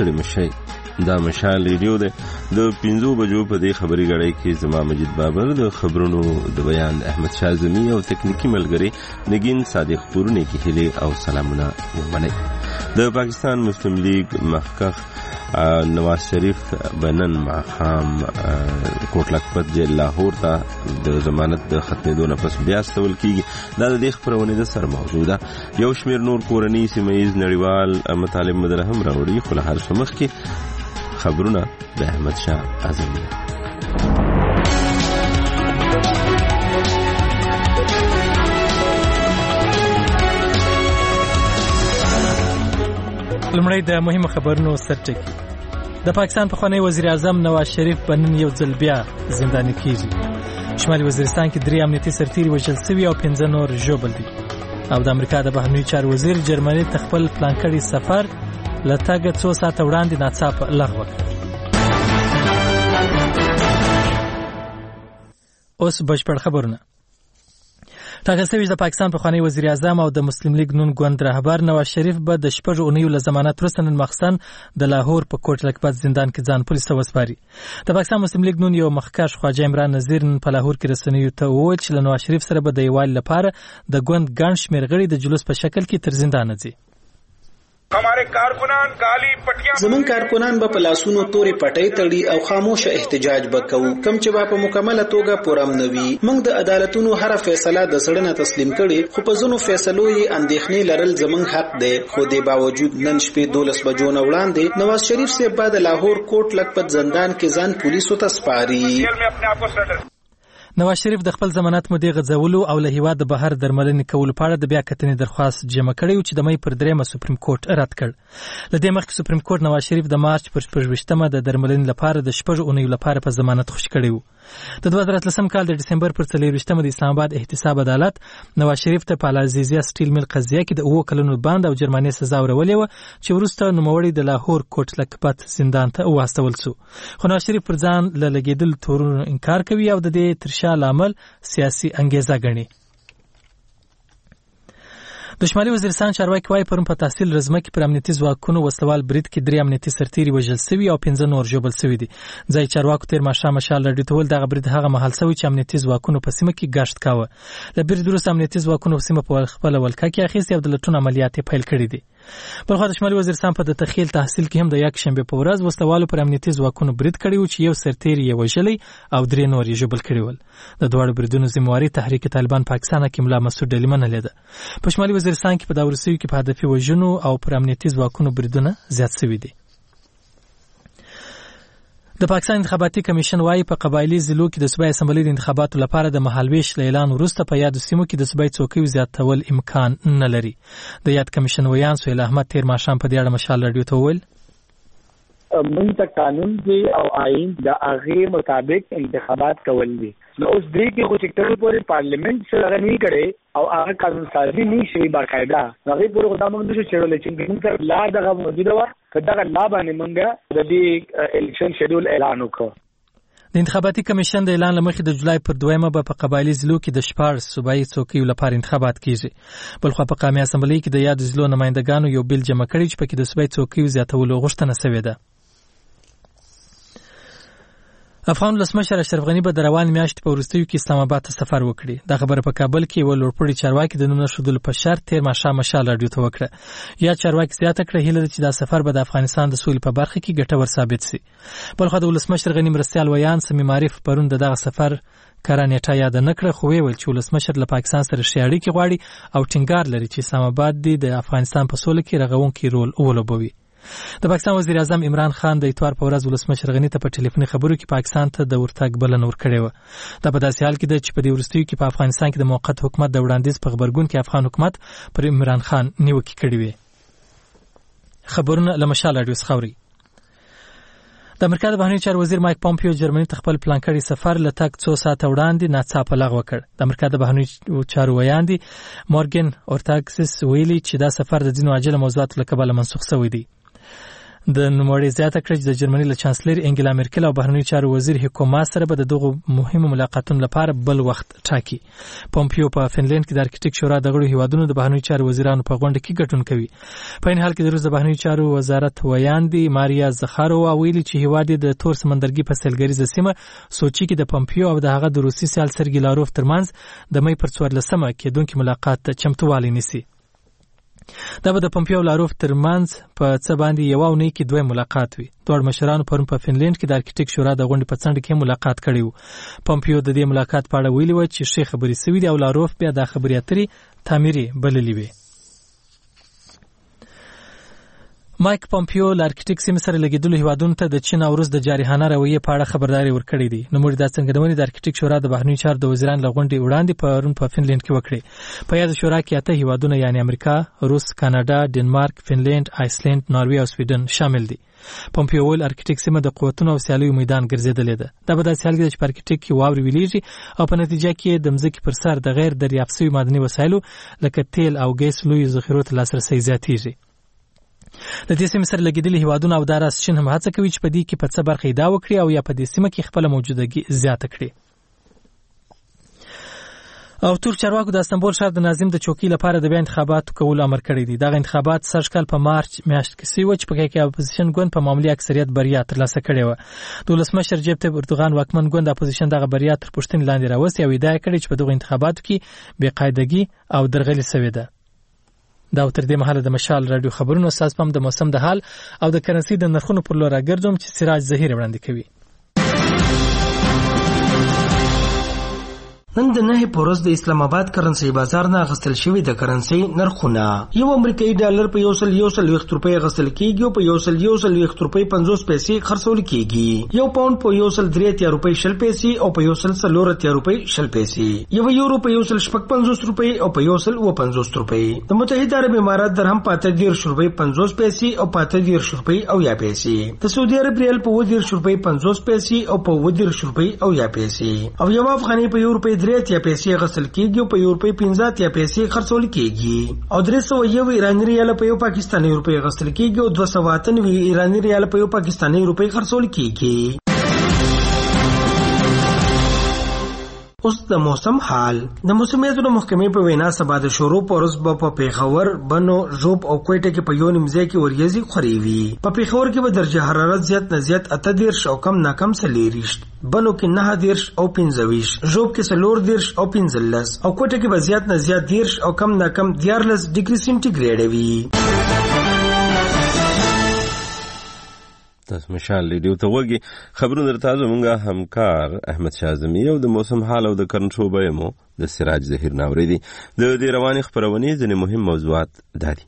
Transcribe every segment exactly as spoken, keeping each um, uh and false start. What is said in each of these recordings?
ستړي مشي. دا مشال ریډیو ده د پنځو بجو په دې خبري غړې کې زما مجید بابر د خبرونو د بیان احمد شازمی او تکنیکی ملګری نگین صادق پورونه کې هلي او سلامونه ومني. د پاکستان مسلم لیگ مخکخ نواز شریف بنن ماخام کوټ لکپت جیل لاهور ته د ضمانت د ختمېدو نه پس بیا استول کیږي. دا د دې خبرونه د سر موضوع ده. یو شمیر نور کورنی سیمایز نړیوال مطالب مدره هم راوړي، خو له هر څه مخکې خبرونه د احمد شاه اعظمي. لمړی د مهمو خبرونو سرټکی. د پاکستان پخوانی وزیر اعظم نواز شریف بنن یو ځل بیا زنداني کیږي. شمالي وزیرستان کې درې امنیتي سرتیري وژل شوي او پنځه نور ژوبل دي. او د امریکا د بهرنیو چارو وزیر جرمني ته خپل پلان کړی سفر له تګه څو ساعته وړاندې ناڅاپه لغوه کړ. اوس بشپړ خبرونه. ټاکل شوی د پاکستان پخوانی وزیر اعظم او د مسلم لیگ نون ګوند رهبر نواز شریف به د شپږو اونیو له ضمانت وروسته نن ماخستن د لاهور په کوټ لکپت زندان کې ځان پولیس ته وسپاري. د پاکستان مسلم لیگ نون یو مخکښ خواجه عمران نذیر نن په لاهور کې رسنیو ته وویل چې له نواز شریف سره به د یووالي لپاره د ګوند ګڼ شمېر غړي د جلوس په شکل کې تر زندانه ځي. हमारे कारकुनान काली पटियां زمون کارکنان به په لاسونو تورې پټۍ تړي او خاموش احتجاج وکړو، کم چې به په مکمله توګه پورم نوي. موږ د عدالتونو هر فیصله د سړنه تسلیم کړي، خو په ځینو فیصلو یې اندېښنې لرل زمون حق دی. خو د باوجود نن شپې دولس بجو نه وړاندې نواز شریف صاحب بعد لاهور کوټ لکپت زندان کې ځان پولیسو ته سپاري. نواز شریف د خپل ضمانت مودې غځولو او له هیواد بهر درملنې کولو په اړه د بیا کتنې درخواست جمع کړی و چې د مې پر دریمه سپریم کورټ رد کړ. له دې مخکې سپریم کورټ نواز شریف د مارچ پر شپږویشتمه د درملنې لپاره د شپږو اونیو لپاره په ضمانت خوشی کړی و. د دوه زره اتلسم کال د ډسمبر پر څلېرویشتمه د اسلام آباد احتساب عدالت نواز شریف ته په العزیزیه سټیل میل قضیه کې د اووه کلونو باند او جرماني سزا ورولې وه چې وروسته نوموړی د لاهور کوټ لکپت زندان ته واستول شو. خو نواز شریف پر ځان له لګېدلو تورونو انکار کوي او د دې تر شا لامل سیاسي انګیزه ګڼي. د شمالي وزیرستان چارواکي وايي پرون په تحصیل رزمه کې پر امنیتي ځواکونو وسلوال برید کې درې امنیتي سرتیري وژل شوي او پنځه نور ژوبل شوي دي. ځای چارواکو تیر ماښام مشال راډیو ته ویل دغه برید هغه مهال شوی چې امنیتي ځواکونو په سیمه کې ګشت کاوه. له برید وروسته امنیتي ځواکونو په سیمه په خپله ولکه کې اخیستې او د لټون عملیات یې پیل کړي دي. بلخوا د شمالي وزیرستان په د تخیل تحصیل کې هم د یکشنبې په ورځ وسلوالو پر امنیتي ځواکونو برید کړی و چې یو سرتیری یې وژلی او درې نور یې ژوبل کړي ول. د دواړو بریدونو ذمهواري تحریک طالبان پاکستان کې ملا مسعود ډلي منلې ده. په شمالي وزیرستان کې په دا وروستیو کې په هدفي وژنو او پر امنیتي ځواکونو بریدونه زیات شوي دي. د پاکستان انتخاباتي کمیشن وايي په قبایلي ضلعو کې د صوبایي اسمبلۍ د انتخاباتو لپاره د مهالویش له اعلان وروسته په یادو سیمو کې د صوبایي څوکیو زیاتول امکان نه لري. د یاد کمیشن ویان سهیل احمد تیر ماښام په دې اړه مشال راډیو ته وویل موږ ته قانون دی او آئین د هغې مطابق انتخابات کول دي. نو اوس دې کې خو چې کله پورې پارلیمنت سره غني کړي او هغه قانون سازي نه شي باقاعده هغه پورې خدای موږ نشو چړولې چې موږ سره لا دغه موجوده و کداغه لا باندې موږ د دې الیکشن شیډول اعلان وکړ. د انتخاباتي کمیشن د اعلان لمخې د جولای پر دویمه به په قبایلي ضلعو کې د شپاړس صوبایي څوکیو لپاره انتخابات کیږي. بلخوا په قومي اسمبلۍ کې د یادو ضلعو نمایندګانو یو بیل جمع کړی چې پکې د صوبایي څوکیو زیاتولو غوښتنه شوې ده. افغان ولسمشر اشرف غني به د روانې میاشتې په وروستیو کې اسلام آباد ته سفر وکړي. دا خبره په کابل کې یوه لوړپوړي چارواکي د نوم نښودلو په شرط تېر ماښام مشال راډیو ته وکړه. یا چارواکي زیاته کړه هیله ده چې دا سفر به د افغانستان د سولې په برخه کې ګټور ثابت شي. بلخوا د ولسمشر غني مرستیال ویان صمیم عارف پرون د دغه سفر کره نیټه یاد نه کړه، خو ویل چې ولسمشر له پاکستان سره ښې اړیکې غواړي او ټینګار لري چې اسلام آباد دې د افغانستان په سوله کې رغونکی رول ولوبوي. د پاکستان وزیر اعظم عمران خان د اتوار په ورځ ولسمشر غني ته په ټلیفوني خبرو کې پاکستان ته د ورتګ بلنه ورکړې وه. دا په داسې حال کې ده چې په دې وروستیو کې په افغانستان کې د موقت حکومت د وړاندیز په غبرګون کې افغان حکومت پر عمران خان نیوکې کړې وې. خبرونه له مشال راډیو څخه اورئ. د امریکا د بهرنیو چارو وزیر مایک پامپیو جرمني ته خپل پلان کړی سفر له تګ څو ساعته وړاندې ناڅاپه لغوه کړ. د امریکا د بهرنیو چارو ویاندې مورګن اورتاګسس ویلي چې دا سفر د ځینو عاجله موضوعاتو له کبله منسوخ شوی دی. د نوموړي زیاته کړه چې د جرمني له چانسلر انګلا مرکل او بهرنیو چارو وزیر هیکو ماس سره به د دغو مهمو ملاقاتونو لپاره بل وخت ټاکي. پومپیو په فنلند کې د ارکټیک شورا د غړو هیوادونو د بهرنیو چارو وزیرانو په غونډه کې ګډون کوي. په این حال کې د روس د بهرنیو چارو وزارت ویاندې ماریا زخاروا ویلي چې هیواد د تور سمندرګي په سیلګریزه سیمه سوچي کې د پومپیو او د هغه د روسي سیال سرګي لاروف ترمنځ د مې پر څوارلسمه کېدونکي ملاقات ته چمتووالی نیسي. دا به د پومپیو او لاروف ترمنځ په څه باندې یو اونۍ کې دوه ملاقات وي. دوه مشرانو پرون په فنلند کې د ارکټیک شورا د غونډې په څنډه کې ملاقات کړی و. پومپیو د دې ملاقات په اړه ویلي و چې ښې خبرې سوي دي او لاروف بیا د خبرې اترې تعمیري بللې وي. مایک پومپیو ل ارکټیک سیمې سره لګیدلو هیوادونو ته د چین او روس د جارحانه رویې په اړه خبرداري ورکړې دي. نوموړي دا څنګهدونې د ارکټیک شورا د بهرنیو چارو د وزیرانو له غونډې وړاندې پرون په فنلند کې وکړې. په یاد شورا کې اته هیوادونه یعنی امریکا، روس، کاناډا، ډنمارک، فنلند، آیسلند، ناروې او سویډن شامل دي. پومپیو ویل ارکټیک سیمه د قوتونو او سیالیو میدان ګرځېدلې ده. دا به داسې حال کې چې په ارکټیک کې واورې ویلېږي او په نتیجه کې د مځکې پر سر د غیر دریافت شوي معدني وسایلو لکه تیل او ګیس لویو ذخیرو ته لاسرسی زیاتېږي. د دې سیمې سره لګیدلي هیوادونه او داراس چین هم هڅه کوي چې په دې کې په څه برخه ادعا وکړي او یا په دې سیمه کې خپله موجودګي زیاته کړي. او تور چارواکو د استانبول ښار د ناظم د چوکۍ لپاره د بیا انتخاباتو کولو امر کړی دی. دغه انتخابات سږ کال په مارچ میاشت کې سوي چې په کې اپوزیشن ګوند په معمولي اکثریت بریا ترلاسه کړې وه. د ولسمشر رجب طیب اردوغان واکمن ګوند اپوزیشن دغه بریا تر پوښتنې لاندې راوستې او ادعا کړې چې په دغو انتخاباتو کې بې قاعدګي او درغلي سوې ده. دا تر دې مهاله د مشال رادیو خبرونو اساس پم د موسم د حال او د کرنسي د نرخونو پر لور راګرځوم چې سراج زهیر وړاندې کوي. نن د نه پورس د اسلام آباد کرنسي بازار نه غستل شوی د کرنسي نرخونه یو امریکایي ډالر په یو سل یو سل ویشت روپۍ غستل کیږي او په یو سل یو سل ویشت روپۍ پنځوس پیسې خرڅول کیږي. یو پاوند په یو سل درې اتیا روپۍ شل پیسې او په یو سل څلور اتیا روپۍ شل پیسې. یو یورو په یو سل شپږ پنځوس روپۍ او په یو سل اوه پنځوس روپۍ. د متحده عرب امارات درهم په اته دېرش روپۍ پنځوس پیسې او په اته دېرش روپۍ او یا پیسې. د سعودي عرب ریال په اوه دېرش روپۍ پنځوس پیسې او په اوه دېرش روپۍ او یا پیسې. او یو افغانۍ په یو روپۍ درې اتیا پیسې غسل کیږي او په یو روپۍ پنځه اتیا پیسې خرڅول کیږي. او درې سوه یو ایراني ریال په یو پاکستاني روپۍ غسل کیږي او دوه سوه اته نوي ایراني ریال په یو پاکستاني روپۍ خرڅول کیږي. اوس د موسم حال. د موسمیاتو محکمې په وینا سبا د شروع په ورځ به په پیښور، بنو، ژوب او کوټه کې په یو نیم ځای کې وریځې خورې وي. په پیښور کې به درجه حرارت زیات نه زیات اته دېرش او کم نه کم څلېرویشت، بنو کې نهه دېرش او پنځه ویشت، ژوب کې څلور دېرش او پنځلس او کوټه کې به زیات نه زیات دېرش او کم نه کم دیارلس ډګري سینټیګریډ وي. تاسو مشال ریډیو ته وګورئ. خبرونه درته زموږ همکار احمد شازمی او د موسم حال او د کرن شوبې مو د سراج زهیر ناوري دي. د دې رواني خبرونه ځنې مهم موضوعات دي.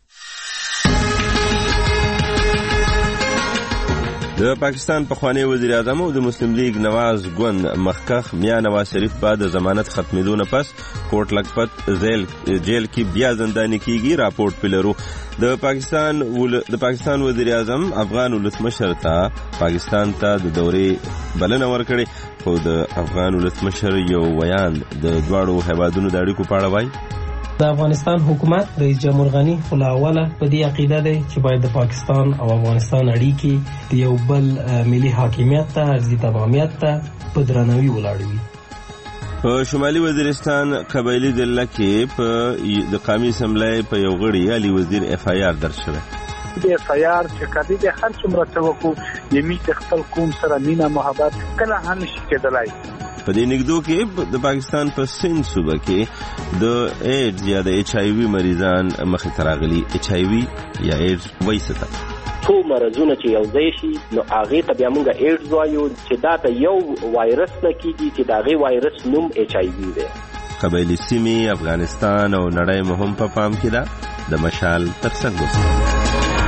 د پاکستان پخوانی وزیر اعظم او د مسلم لیگ نواز ګوند مخکخ میا نواز شریف بعد ضمانت ختمېدو نه پس کوټ لکپت زیل جیل کې بیا زندانی کیږي. راپورټ پلرو د پاکستان ول... د پاکستان وزیر اعظم افغان ولسمشر ته پاکستان ته د دورې بلنه ورکړې خو د افغان ولسمشر یو بیان د دواړو هیوادونو د اړیکو په اړه وایي. د افغانستان حکومت رئیس جمهور غنی خو له اوله په دې عقیده دی چې باید د پاکستان او افغانستان اړیکې د یو بل ملي حاکمیت ته، ارضي تمامیت ته په درناوي ولاړې وي. په شمالي وزیرستان قبایلي ضلع کې په د قومي اسمبلۍ په یو غړي علي وزیر اف آی آر درج شوی. د اف آی آر چې کدی د هر څومره څه وکړو یمي خپل قوم سره مینا محبت کله هم نشي کېدلای. په دې نګدو کې د پاکستان په سند صوبه کې د ایډز یا د ایچ آی وي مریضان مخې ته راغلي. ایچ آی وي یا ایډز وایي څه ته؟ څو مرضونه چې یو ځای شي نو هغې ته بیا موږ ایډز وایو چې دا د یو وایرس نه کېږي چې د هغې وایرس نوم ایچ آی وي دی. قبایلي سیمې، افغانستان او نړۍ مو هم په پام کې ده. د مشال تر څنګ وسته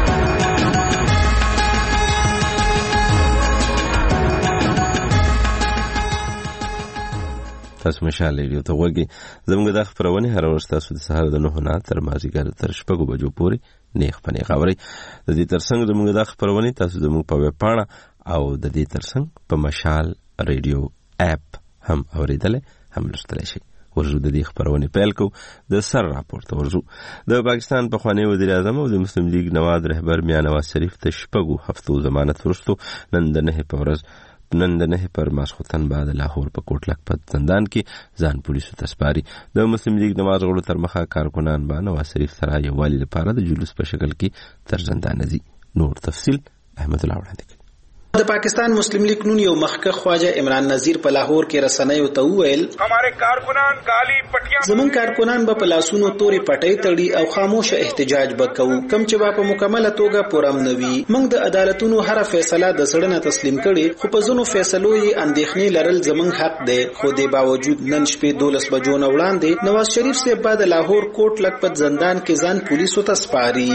تاسو مشال ریډیو ته وګورئ. زموږ د خبرونه هر ورځ تاسو د سهار د نهو نه تر مازیګر تر شپږو بجو پورې نیخ پنې خبري. د دې ترڅنګ زموږ د خبرونه تاسو زموږ په ویب پاڼه او د دې ترڅنګ په مشال ریډیو اپ هم اوریدل هم لوستلی شئ. ورجو د دې خبرونه پیل کو د سر راپورته ورجو د پاکستان پخوانی وزیر اعظم او د مسلم لیگ نواز رهبر میاں نواز شریف ته شپږو هفتو ضمانت ورستو نن د نه په ورځ نن د نه پر ماسختن بعد لاهور په کوټ لکپت زندان کې ځان پولیسو ته سپاري د مسلم لیگ نواز غړو تر مخه کارکونان با نواز شریف سره یووالي لپاره د جلوس په شکل کې تر زندان ځي نور تفصیل احمد الله وړاندې د پاکستان مسلم لیگ نون یو مخکښ خواجه عمران نذیر په لاهور کې رسنیو ته وویل हमारे कारकुनान काली पटियां زمون کارکونان به په لاسونو تورې پټۍ تړي او خاموشه احتجاج وکړو کم چې با په مکمله توګه پورم نوي موږ د عدالتونو هر فیصله د سړنه تسلیم کړي خو په ځینو فیصلو یې اندېښنې لرل زمون حق دی خو د باوجود نن شپې دولس بجو نه وړاندې نواز شریف صاحب بعد لاهور کوټ لکپت زندان کې ځان پولیسو ته سپاري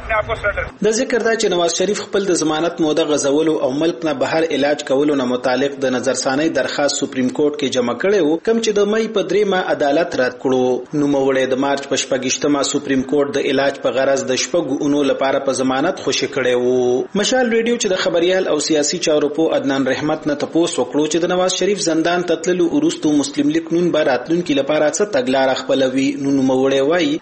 د ذکر دا چې نواز شریف خپل د ضمانت موده غزولو او ملک نه بهر علاج کولو نه متعلق د نظرثانی درخواست سپریم کورټ کې جمع کړي وو کم چې د مې په دریمه عدالت رد کړو نو موړې د مارچ په شپږشتمه سپریم کورټ د علاج په غرض د شپږو اونو لپاره په ضمانت خوشی کړي وو مشال ریډیو چې د خبريال او سیاسي چارو په عدنان رحمت نه تپوس وکړو چې د نواز شریف زندان تتللو ورستو مسلم لیگ نون باراتلون کې لپاره څه تګلار خپلوي نو موړې وایي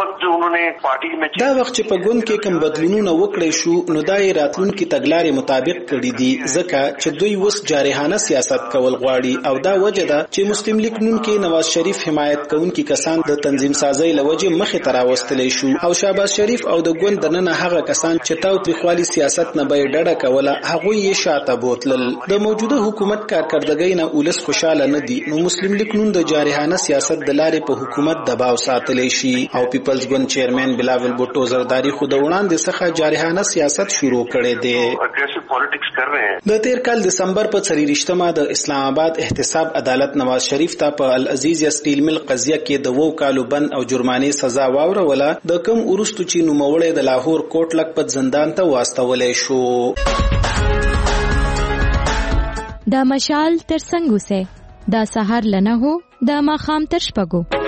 دا وخت چې په ګوند کې کوم بدلونونه وکړي شو نو دای راتلون کې تګلارې مطابق کړي دي ځکه چې دوی وس جارحانه سیاست کول غواړي او دا وجه ده چې مسلم لیگ نون کې نواز شریف حمایت کوونکي کسان د تنظیم سازۍ لوجه مخې ته راوستلې شو او شهباز شریف او د ګوند دننه هغه کسان چې تاو تریخوالي سیاست نه به ډډه کوله هغه یې شاته بوتلل د موجوده حکومت کارکردګۍ نه ولس خوشاله نه دي نو مسلم لیگ نون د جارحانه سیاست د لارې په حکومت دباو ساتلې شي او پیپلز ګوند چیرمن بلاول بوټو زرداری خو د وړاندې څخه جارحانه سیاست شروع کړي دي د تیر کال دسمبر په څلورشتمه د اسلام آباد احتساب عدالت نواز شریف ته په العزیز سټیل مل قضیه کې د وو کالو بند او جرمانې سزا واوروله د کم ورستو چې نوموړی د لاهور کوټ لکپت زندان ته واستولې شو دا مشال تر څنګه سه دا سحر لنه هو دا ماخام تر شپږو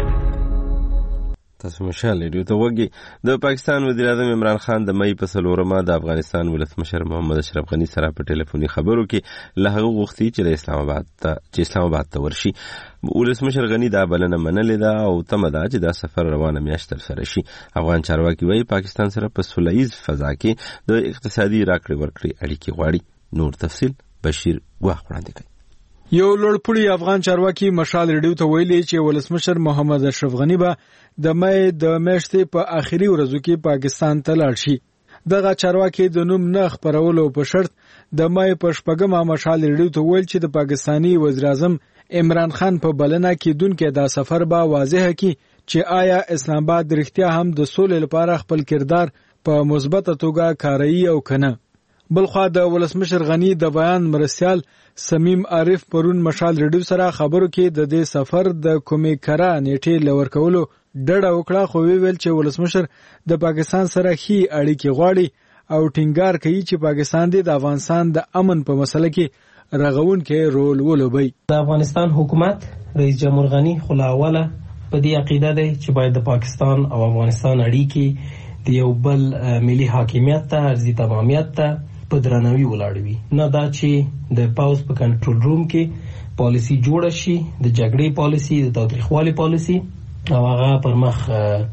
تاسو مشال ریډیو ته وګورئ د پاکستان وزیر اعظم عمران خان د مې په څلورمه د افغانستان ولسمشر محمد اشرف غنی سره په ټلیفوني خبرو کې له هغه غوښتي چې اسلام آباد ته چې اسلام آباد ته ورشي ولسمشر غنی دا بلنه منلې ده او تمه ده چې دا سفر روانه میاشت تر سره شي افغان چارواکي وایي پاکستان سره په سولهییز فضا کې د اقتصادي راکړې ورکړې اړیکې غواړي نور تفصیل بشیر واخ وړاندې کوي یو لوړپوړی افغان چارواکي مشال ریډیو ته ویلي چې ولسمشر محمد اشرف غنی به د مې د میاشتې په آخري ورځو کې پاکستان ته لاړ شي دغه چارواکي د نوم نه خبرولو په شرط د مې په شپږمه مشال ریډیو ته ویل چې د پاکستانی وزیر اعظم عمران خان په بلنه کې دونکو دا سفر به واضح کړي چې آیا اسلام آباد رښتیا هم د سولې لپاره خپل کردار په مثبت توګه کاروي او کنه بلخوا د ولسمشر غنی د بیان مرسیال سمیم عارف پرون مشال ریډیو سره خبرو کې د دې سفر د کومې کرا نیټه لور کولو ډډه وکړه خو ویل چې ولسمشر د پاکستان سره هي اړیکې غواړي او ټینګار کوي چې پاکستان د افغانستان د امن په مسله کې رغون کې رول ولوبي د افغانستان حکومت رئیس جمهور غنی خلاوله په دې عقیده ده چې باید د پاکستان او افغانستان اړیکې د یو بل ملي حاکمیت ته ارضي تمامیت ته په درناوي ولاړ وي نه دا چې د پاوز په کنټرول روم کې پالیسی جوړ شي د جګړې پالیسی د تاریخوالي پالیسی او هغه پر مخ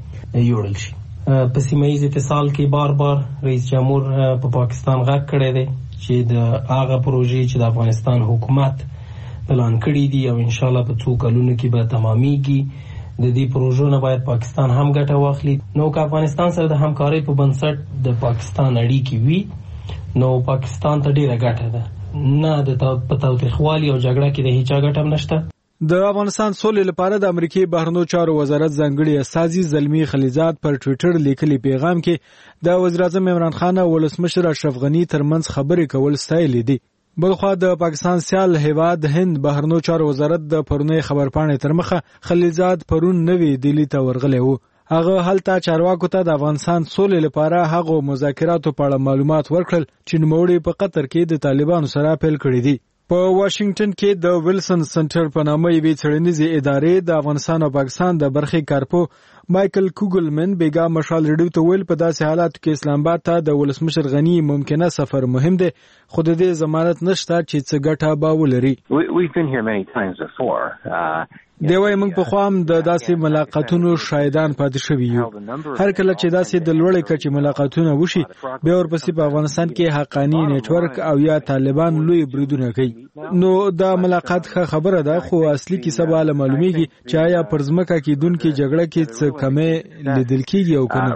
یوړل شي په سیمایي اتصال کې بار بار رئیس جمهور په پاکستان غږ کړی دی چې د هغه پروژې چې د افغانستان حکومت پلان کړی دی او ان شاء الله په څو کلونو کې به تمامېږي د دې پروژو نه باید پاکستان هم ګټه واخلي نو که افغانستان سره د همکارۍ په بنسټ د پاکستان اړیکې وي نو پاکستان ته ډیره ګټه ده نه د تاوتریخوالي او جګړه کې د هیڅ ګټه هم نشته د افغانستان سولې لپاره د امریکای بهرنیو چارو وزارت ځانګړي استازي زلمی خلیزاد پر ټوئیټر لیکلي پیغام کې د وزیر اعظم عمران خان او ولسمشر اشرف غنی ترمنځ خبرې کول ستایلې دي بلخوا د پاکستان سیال هیواد هند بهرنیو چارو وزارت د پرونی خبرپاڼې تر مخه خلیزاد پرون نوی دلی ته ورغلی وو هغه هلته چارواکو ته د افغانستان سولې لپاره هغه مذاکراتو په اړه معلومات ورکړل چې نوموړي په قطر کې د طالبانو سره پیل کړی دي په واشنگټن کې د ویلسن سنټر په نامه یوې څېړنیزې ادارې د افغانستان او پاکستان د برخې کارپو مایکل کوګلمن بیګا مشال ریډیو ته ویل په داسې حالاتو کې اسلام آباد ته د ولسمشر غنی ممکنه سفر مهم دی خو د دې ضمانت نشته چې څه ګټه به ولري We've been here many times before uh, دی وای موږ په خوام د داسې ملاقاتونو شاهدان پاتې شوي یو. هر کله چې داسې د لوړې کچې ملاقاتونه وشي بیا ورپسې په افغانستان کې حقانی نیټورک او یا طالبان لوی بریدونه کوي. نو دا ملاقات ښه خبره ده خو اصلي کیسه به معلومیږي چې آیا پر ځمکه کېدونکې جګړه کې څه کمې لیدل کېږي او که نه.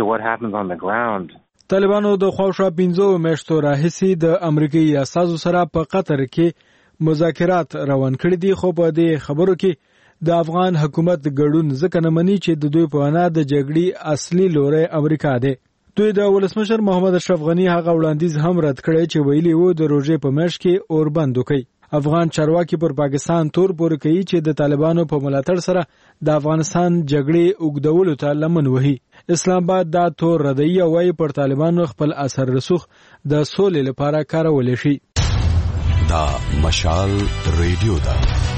طالبانو د خواوشا پنځو میاشتو راهیسې د امریکایي اساسو سره په قطر کې مذاکرات روان کړي دي خو په دې خبرو کې د افغان حکومت ګډون ځکه نه مني چې د دوی په وینا د جګړې اصلي لوری امریکا دی. دوی د ولسمشر محمد اشرف غنی هغه وړاندیز هم رد کړی چې ویلي وو د روژې په میاشت کې اوربند وکړي. افغان چارواکي پر پاکستان تور پورې کوي چې د طالبانو په ملاتړ سره د افغانستان جګړې اوږدولو ته لمن وهي. اسلام آباد دا تور ردی او وايي پر طالبانو خپل اثر رسوخ د سولې لپاره کارول شي. دا مشال ریډیو دا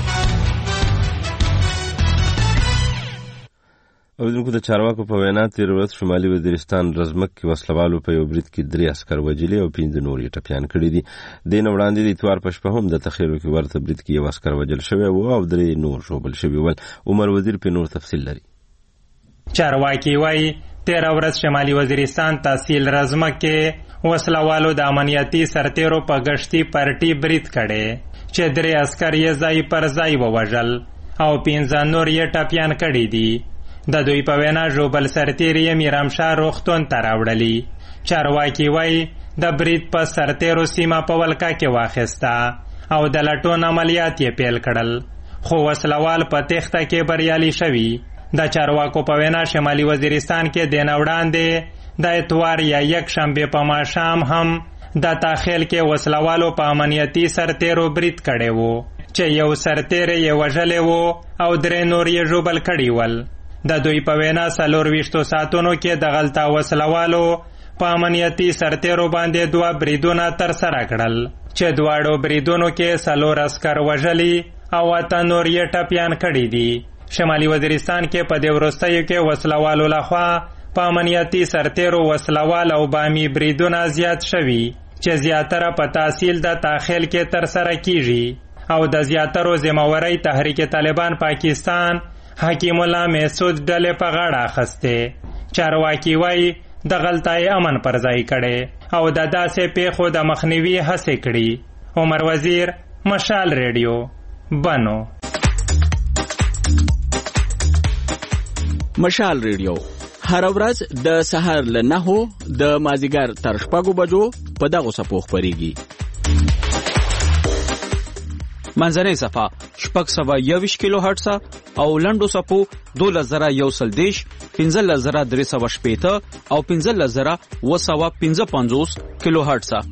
اوریدونکو د چارواکو په وینا تیر ورځ شمالي وزیرستان رزمک کې وسلوالو په یو برید کې درې عسکر وژلي او پنځه نور یې ټپیان کړي دي. دین وړاندې د اتوار په شپه هم د تخیرو کې ورته برید کې یو عسکر وژل شوی و او درې نور ژوبل شوي ول. عمر وزیر په نور تفصیل لري. چارواکي وایي تیر ورځ شمالي وزیرستان تحصیل رزمک کې وسلوالو د امنیتي سرتیرو په گشتي پارټي برید کړي چې درې عسکر یې ځای پر ځای ووژل او پنځه نور یې ټپیان کړي دي. د دوی په وینا ژوبل سرتیر یې میرامشاه روغتون ته راوړلي. چارواکي وایي د برید په سرتیرو سیمه په ولکه کې واخیسته او د لټون عملیات یې پیل کړل خو وسلوال په تېښته کې بریالي شوي. د چارواکو په وینا شمالي وزیرستان کې د نه وړاندې د اتوار یا یک شنبې په ماښام هم د تاخیل کې وسلوالو په امنیتي سرتیرو برید کړی و چې یو سرتیر یې وژلی و او درې نور یې ژوبل کړي ول. د دوی په وینا څلور ویشتو ساعتونو کې د غلطه وسلوالو په امنیتي سرتیرو باندې دوه بریدونه ترسره کړل چې دواړو بریدونو کې څلور عسکر وژلي او اته نور یې ټپیان کړي دي. شمالي وزیرستان کې په دې وروستیو کې وسلوالو لخوا په امنیتي سرتیرو وسلوال او بامي بریدونه زیات شوي چې زیاتره په تحصیل د تاخیل کې ترسره کیږي او د زیاترو ذمہواری تحریک طالبان پاکستان حکیم الله محسود ډلې په غاړه اخیستې. چارواکي وایي د غلطۍ امن پر ځای کړي او د داسې پیښو د مخنیوي هڅې کړي. عمر وزیر، مشال ریډیو، بنو. مشال ریډیو هر ورځ د سهار له نهو د مازیګر تر شپږو بجو په دغو څپو خپرېږي. منځنۍ صفحه شپږ سوه یوویشت کیلو هرټزه او لنډو صفحو دولس زره یو سل دېرش، پنځلس زره درې سوه شپېته او پنځلس زره اوه سوه پنځه پنځوس کیلو هرټزه.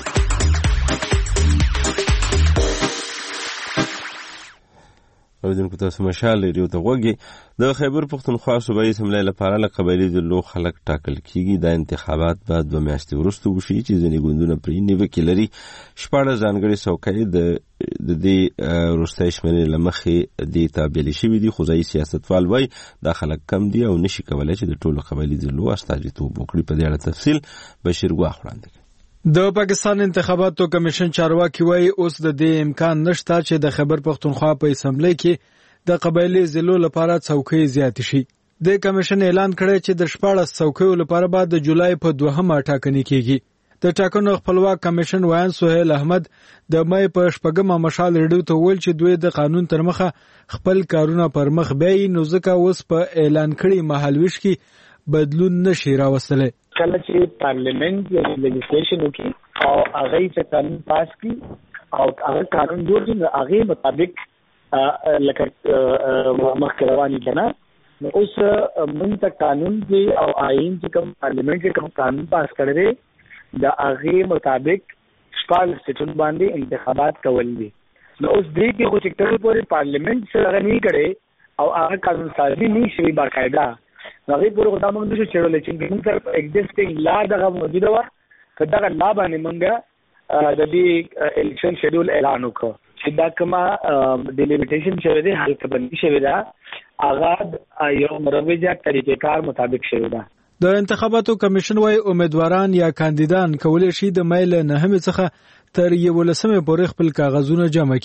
اوریدونکو تاسو مشال ریډیو ته غوږی. د خیبر پښتونخوا صوبایي اسمبلی لپاره له قبایلي ډلو خلک ټاکل کیږي. دا انتخابات به دوه میاشتې وروسته وشي چې ځینې ګوندونه پرې نیوکې لري. شپاړس ځانګړې څوکۍ د دې وروستۍ شمېرې له مخې دې ته بیلې شوي دي خو ځایي سیاستوال وایي دا خلک کم دي او نشي کولی چې د ټولو قبایلي ډلو استازیتوب وکړي. په دې اړه تفصیل بشیر ګواښ وړاندې کوي. د پاکستان انتخاباتو کمیشن چارواکي وایي اوس د دې امکان نشته چې د خیبر پښتونخوا په اسمبلی کې د قبایلي ضلعو لپاره څوکۍ زیاتې شي. د کمیشن اعلان کړی چې د شپاړس څوکیو لپاره به د جولای په دوهمه ټاکنې کیږي. د ټاکنو خپلواک کمیشن وایي سهیل احمد د مې په شپږمه مشال ریډیو ته ویل چې دوی د قانون تر مخه خپل کارونه پر مخ بیاي نو ځکه اوس په اعلان کړي مهالویش کې بدلون نشي راوستلی. کله چې پارلیمنت یا لیجسلیشن وکړي او هغه یې قانون پاس کړي او هغه قانون جوړ کړي هغه مطابق لکه مخکې رواني کنه نو اوس موږ ته قانون دی او آئین چې کوم پارلیمنت کې کوم قانون پاس کړی دی د هغه مطابق شپږ سټون باندې انتخابات کول دي. نو اوس دې کې خو چې ټول پورې پارلیمنت سره نه کړي او هغه قانون سازي نه شي باقاعده هغه پورې خدای موږ نشو چیرول چې موږ تر ایگزیسټینګ لا دغه موجوده و کدا لا باندې موږ د دې الیکشن شیډول اعلان وکړو چې دا کومه ډیلیمیټیشن شوی دی حلقه بندي شوی ده هغه یو مروجه طریقې کار مطابق شوی ده. د انتخاباتو کمیشن وايي امیدواران یا کاندیدان کولی شي د میل نهمې څخه تر یولسمې پورې خپل کاغذونه جمع کړي.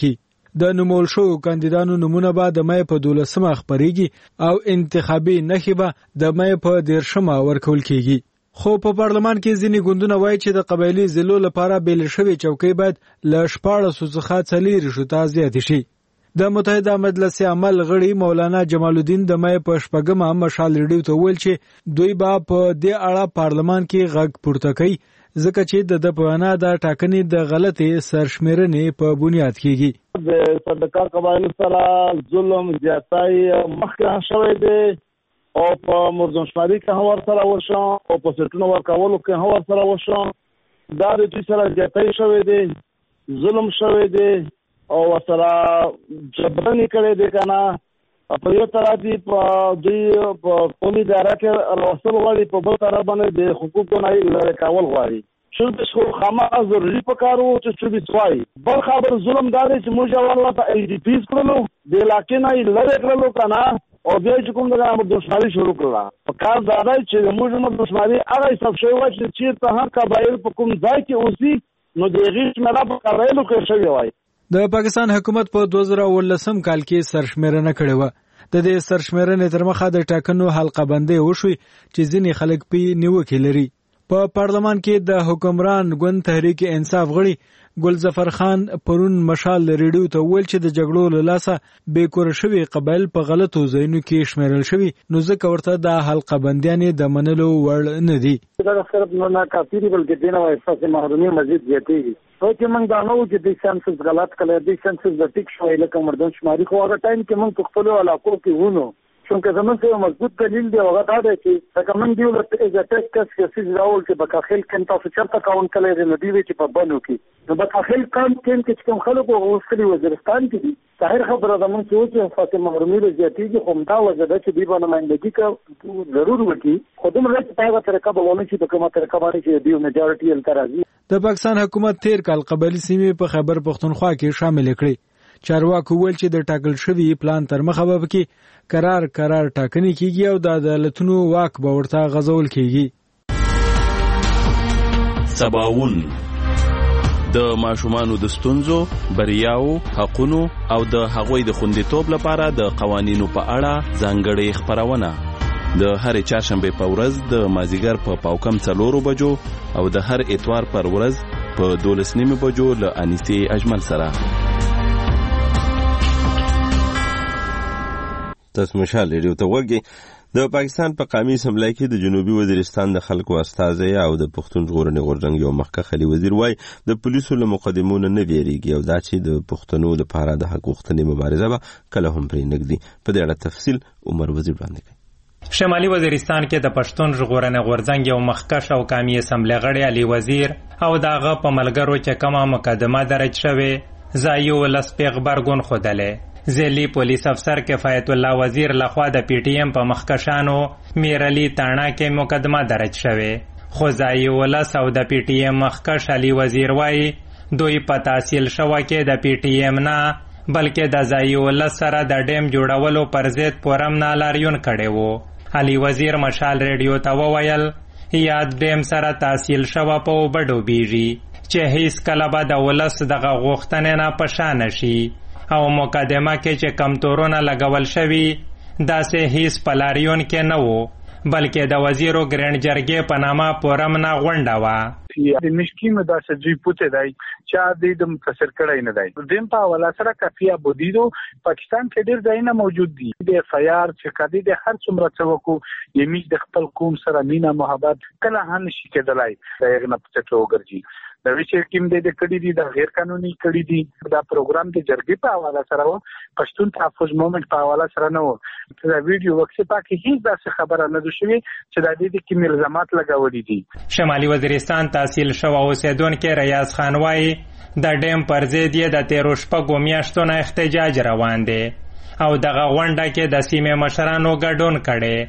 د نومول شوو کاندیدانو نمونه به د مې په دولسمه خبريږي او انتخابي نخبه به د مې په دیرشمه ورکول کیږي. خو په پارلمان کې ځینې ګوندونه وایي چې د قبایلی ضلعو لپاره بیل شوی چوکۍ باید له شپاړسو څخه څلېرویشتو ته زیاتې شي. د متحده مجلس عمل غړي مولانا جمال الدین د مې په شپږمه مشال ریډیو ته ویل چې دوی به په دې اړه پارلمان کې غږ پورته کوي ځکه چې د پوهانا د ټاکنې د غلطي سرشمیرنې په بنیاد کېږي. د سرکار قبایل سره ظلم زیاتای مخکې شوی دی او په مردمشماري کې هم ورسره وشو او په سټونو ورکولو کې هم ورسره وشو. دا د دې سره زیاتې شوې دي، ظلم شوې دي او سره جبرني کړې دي کنه. په یو طرف دی په دوی په قومي اداره کې راوستل غواړي، په بل طرف باندې د حقوقو نه لري کول غواړي. شو د شو خامہ ضروري پکارو چې څه دي سوای. بل خبر ظلم دار چې موږ ورته په ای ډی پیز کړلو د علاقې نه لري کړلو کنه او بیا چې کوم دغه مردمشماري شروع کړه. په کار دا دی چې موږ مردمشماري هغه حساب شوی وای چې چیرته هر قبایل په کوم ځای کې اوسي نو د هغې شمېره په قبایلو کې شوی وای. د پاکستان حکومت په دوه زره اوولسم کال کې سرشمیرنه کړې وه. د دې سرشمیرنې تر مخه د ټاکنو حلقه بندي وشوي چې ځینې خلک پې نیوکې لري. په پارلمان کې د حکمران ګوند تحریک انصاف غړي ګلظفر خان پرون مشال ریډیو ته ویل چې د جګړو له لاسه بې کوره شوي قبایل په غلطو ځایونو کې شمیرل شوي نو ځکه ورته د حلقه بندیانې د منلو وړ نه دي. دا صرف نه ناکافي دي بلکې دینه او احساس محرومي مزید زیاتېږي. خو چې موږ دا نه وو چې د سنسس غلط کړی، د سنسس د ټیک شوی لکه مردمشماري خو هغه ټایم کې موږ په خپلو علاقو کې ونو چونکه زمون څه مضبوط دلیل دی هغه دا دی چې څنګه موږ دیو لته از ټیک کس چې راول چې بکاخیل کین تاسو چرته کاون کړی دی نو دی چې په بنو کې نو بکاخیل کان کین کې کوم خلکو غوښتلی وزیرستان کې دي. ظاهر خبره ده موږ چې چې فاطمه محرومي له زیاتېږي خو دا وجه ده چې دی باندې نمائندګي کا ضرور وکړي خو دومره چې په هغه طریقه به ونه شي په کومه طریقه باندې چې دیو میجارټي ال ترازی. د پاکستان حکومت تیر کال قبایلی سیمې په خیبر پختونخوا کې شامل کړي. چارواکو ویل چې د ټاکل شوی پلان تر مخه به کې قرار قرار ټاکنې کیږي او د عدالتونو واک به ورته غځول کیږي. سباوون د ماشومانو د ستونزو، بریاو، حقونو او د هغوی د خوندیتوب لپاره د قوانینو په اړه ځانګړې خبرونه د هر چهارشنبه په ورځ د مازیګر په پاوکم څلورو بجو او د هر اتوار پر ورځ په دولس نیمه بجو له انیسي اجمل سره. تاسو مشال ریډیو ته وګورئ. د پاکستان په قومي اسمبلی کې د جنوبي وزیرستان د خلکو استازی او د پښتون ژغورنې غورځنګ یو مخکښ علي وزیر وایي د پولیسو له مقدمو نه ویریږي او دا چې د پښتنو لپاره د حق غوښتنې مبارزه به کله هم پرې نږدي. په دې اړه تفصیل عمر وزیر وړاندې کوي. شمالي وزیرستان کې د پښتون ژغورنې غورځنګ یو مخکښ او قومي اسمبلی غړی علي وزیر او داغه په ملګرو چې کومه مقدمه درج شوې ځایو ولس پیغبرګون خودلې. ځلی پولیس افسر کفایت الله وزیر لخوا د پی ټی ایم په مخکشانو میرعلی تانا کې مقدمه درج شوه خو ځای ولس او د پی ټی ایم مخکش علي وزیر وایي دوی په تحصیل شوه کې د پی ټی ایم نه بلکې د ځای ولس سره د ډیم جوړولو پر ضد پورم نه لاریون کړی وو. علي وزیر مشال ریډیو ته وویل یاد ډیم سره تحصیل شوه په اوبه ډوبیږي چې هیڅ کله به د ولس دغه غوښتنې نه په شا نشي او مقدمه کې چې کمتورونه لګول شوي داسې هیڅ پلاریون کې نه وو بلکې د وزیرو ګرند جرګې په نامه پورم نه غونډه وه. د مشکینو داسې جوی پوته دی چې د دې متاثر کړی نه دی. دیم په حواله سره کافي ابودیدو پاکستان کې ډېر ځایونه موجود دي. د فیار چې کدی د هر څومره څوکو یمیش د خپل قوم سره مینا محبت کله هم نشي کېدلای دغه نه پټو وګرځي. د ویچ کیم د کړي دي د غیر قانوني کړي دي دا پروګرام د جرګې په حواله سره و پښتون تحفظ مومنت په حواله سره نه و. دا ویډیو وکړه پکې هیڅ داسې خبره نه ده شوې چې د دې کې ملزمات لګولې دي. شمالي وزیرستان تحصیل شوه اوسیدونکو ریاض خان وایي د ډیم پر ضد یې د تیرو شپږو میاشتو نه احتجاج روان دی او دغه غونډه کې د سیمې مشرانو ګډون کړي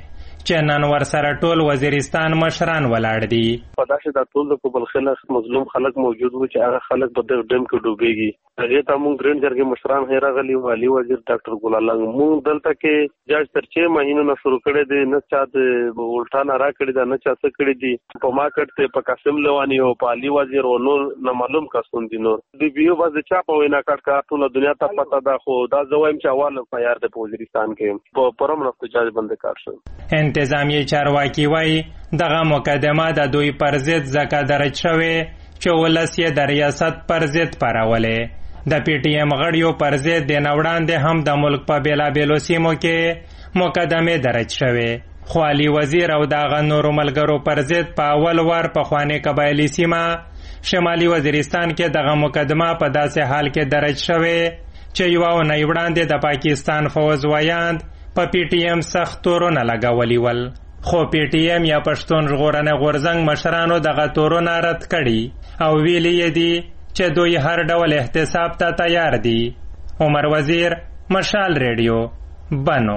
چې نن ورسره ټول وزیرستان مشران ولاړ دي. په داسې د ټول د کوبل خلک مظلوم خلک موجود وو چې هغه خلک په دغه ډیم کې ډوبېږي. هغې ته موږ ګرین جرګې مشران هم راغلي، والي وزیر ډاکټر ګل الله موږ دلته کې جاج تر چې مهینو نه شروع کړی دی، نه چا د الټا نه را کړي ده، نه چا څه کړي دي. په ما کټ ته په قاسم لوانی او په علي وزیر او نور نه معلوم کسون دي. نور د بیو باز چا په وینا کټ کا ټول دنیا ته پته ده، خو دا زوایم چې اول په یار د وزیرستان کې په پرم رفته جاج بند کار شو. انتظامی چارواکي وایي دغه مقدمه د دوی پر ضد ځکه درج شوې چې ولس یې د ریاست پر ضد پارولې. د پی ټی ایم غړیو پر ضد د نوړاندې هم د ملک په بیلابیلو سیمو کې مقدمې درج شوې، خو علي وزیر او دغه نورو ملګرو پر ضد په اول وار پخوانۍ قبایلي سیمه شمالي وزیرستان کې دغه مقدمه په داسې حال کې درج شوې چې یوه اونۍ وړاندې د پاکستان فوز ویاند په پی ټی ایم سخت تورونه لګولي ول، خو پی ټی ایم یا پښتون ژغورنې غورځنګ مشرانو دغه تورونه رد کړي او ویلي یې دي چې دوی هر ډول احتساب ته تیار دي. عمر وزیر، مشال ریډیو، بنو.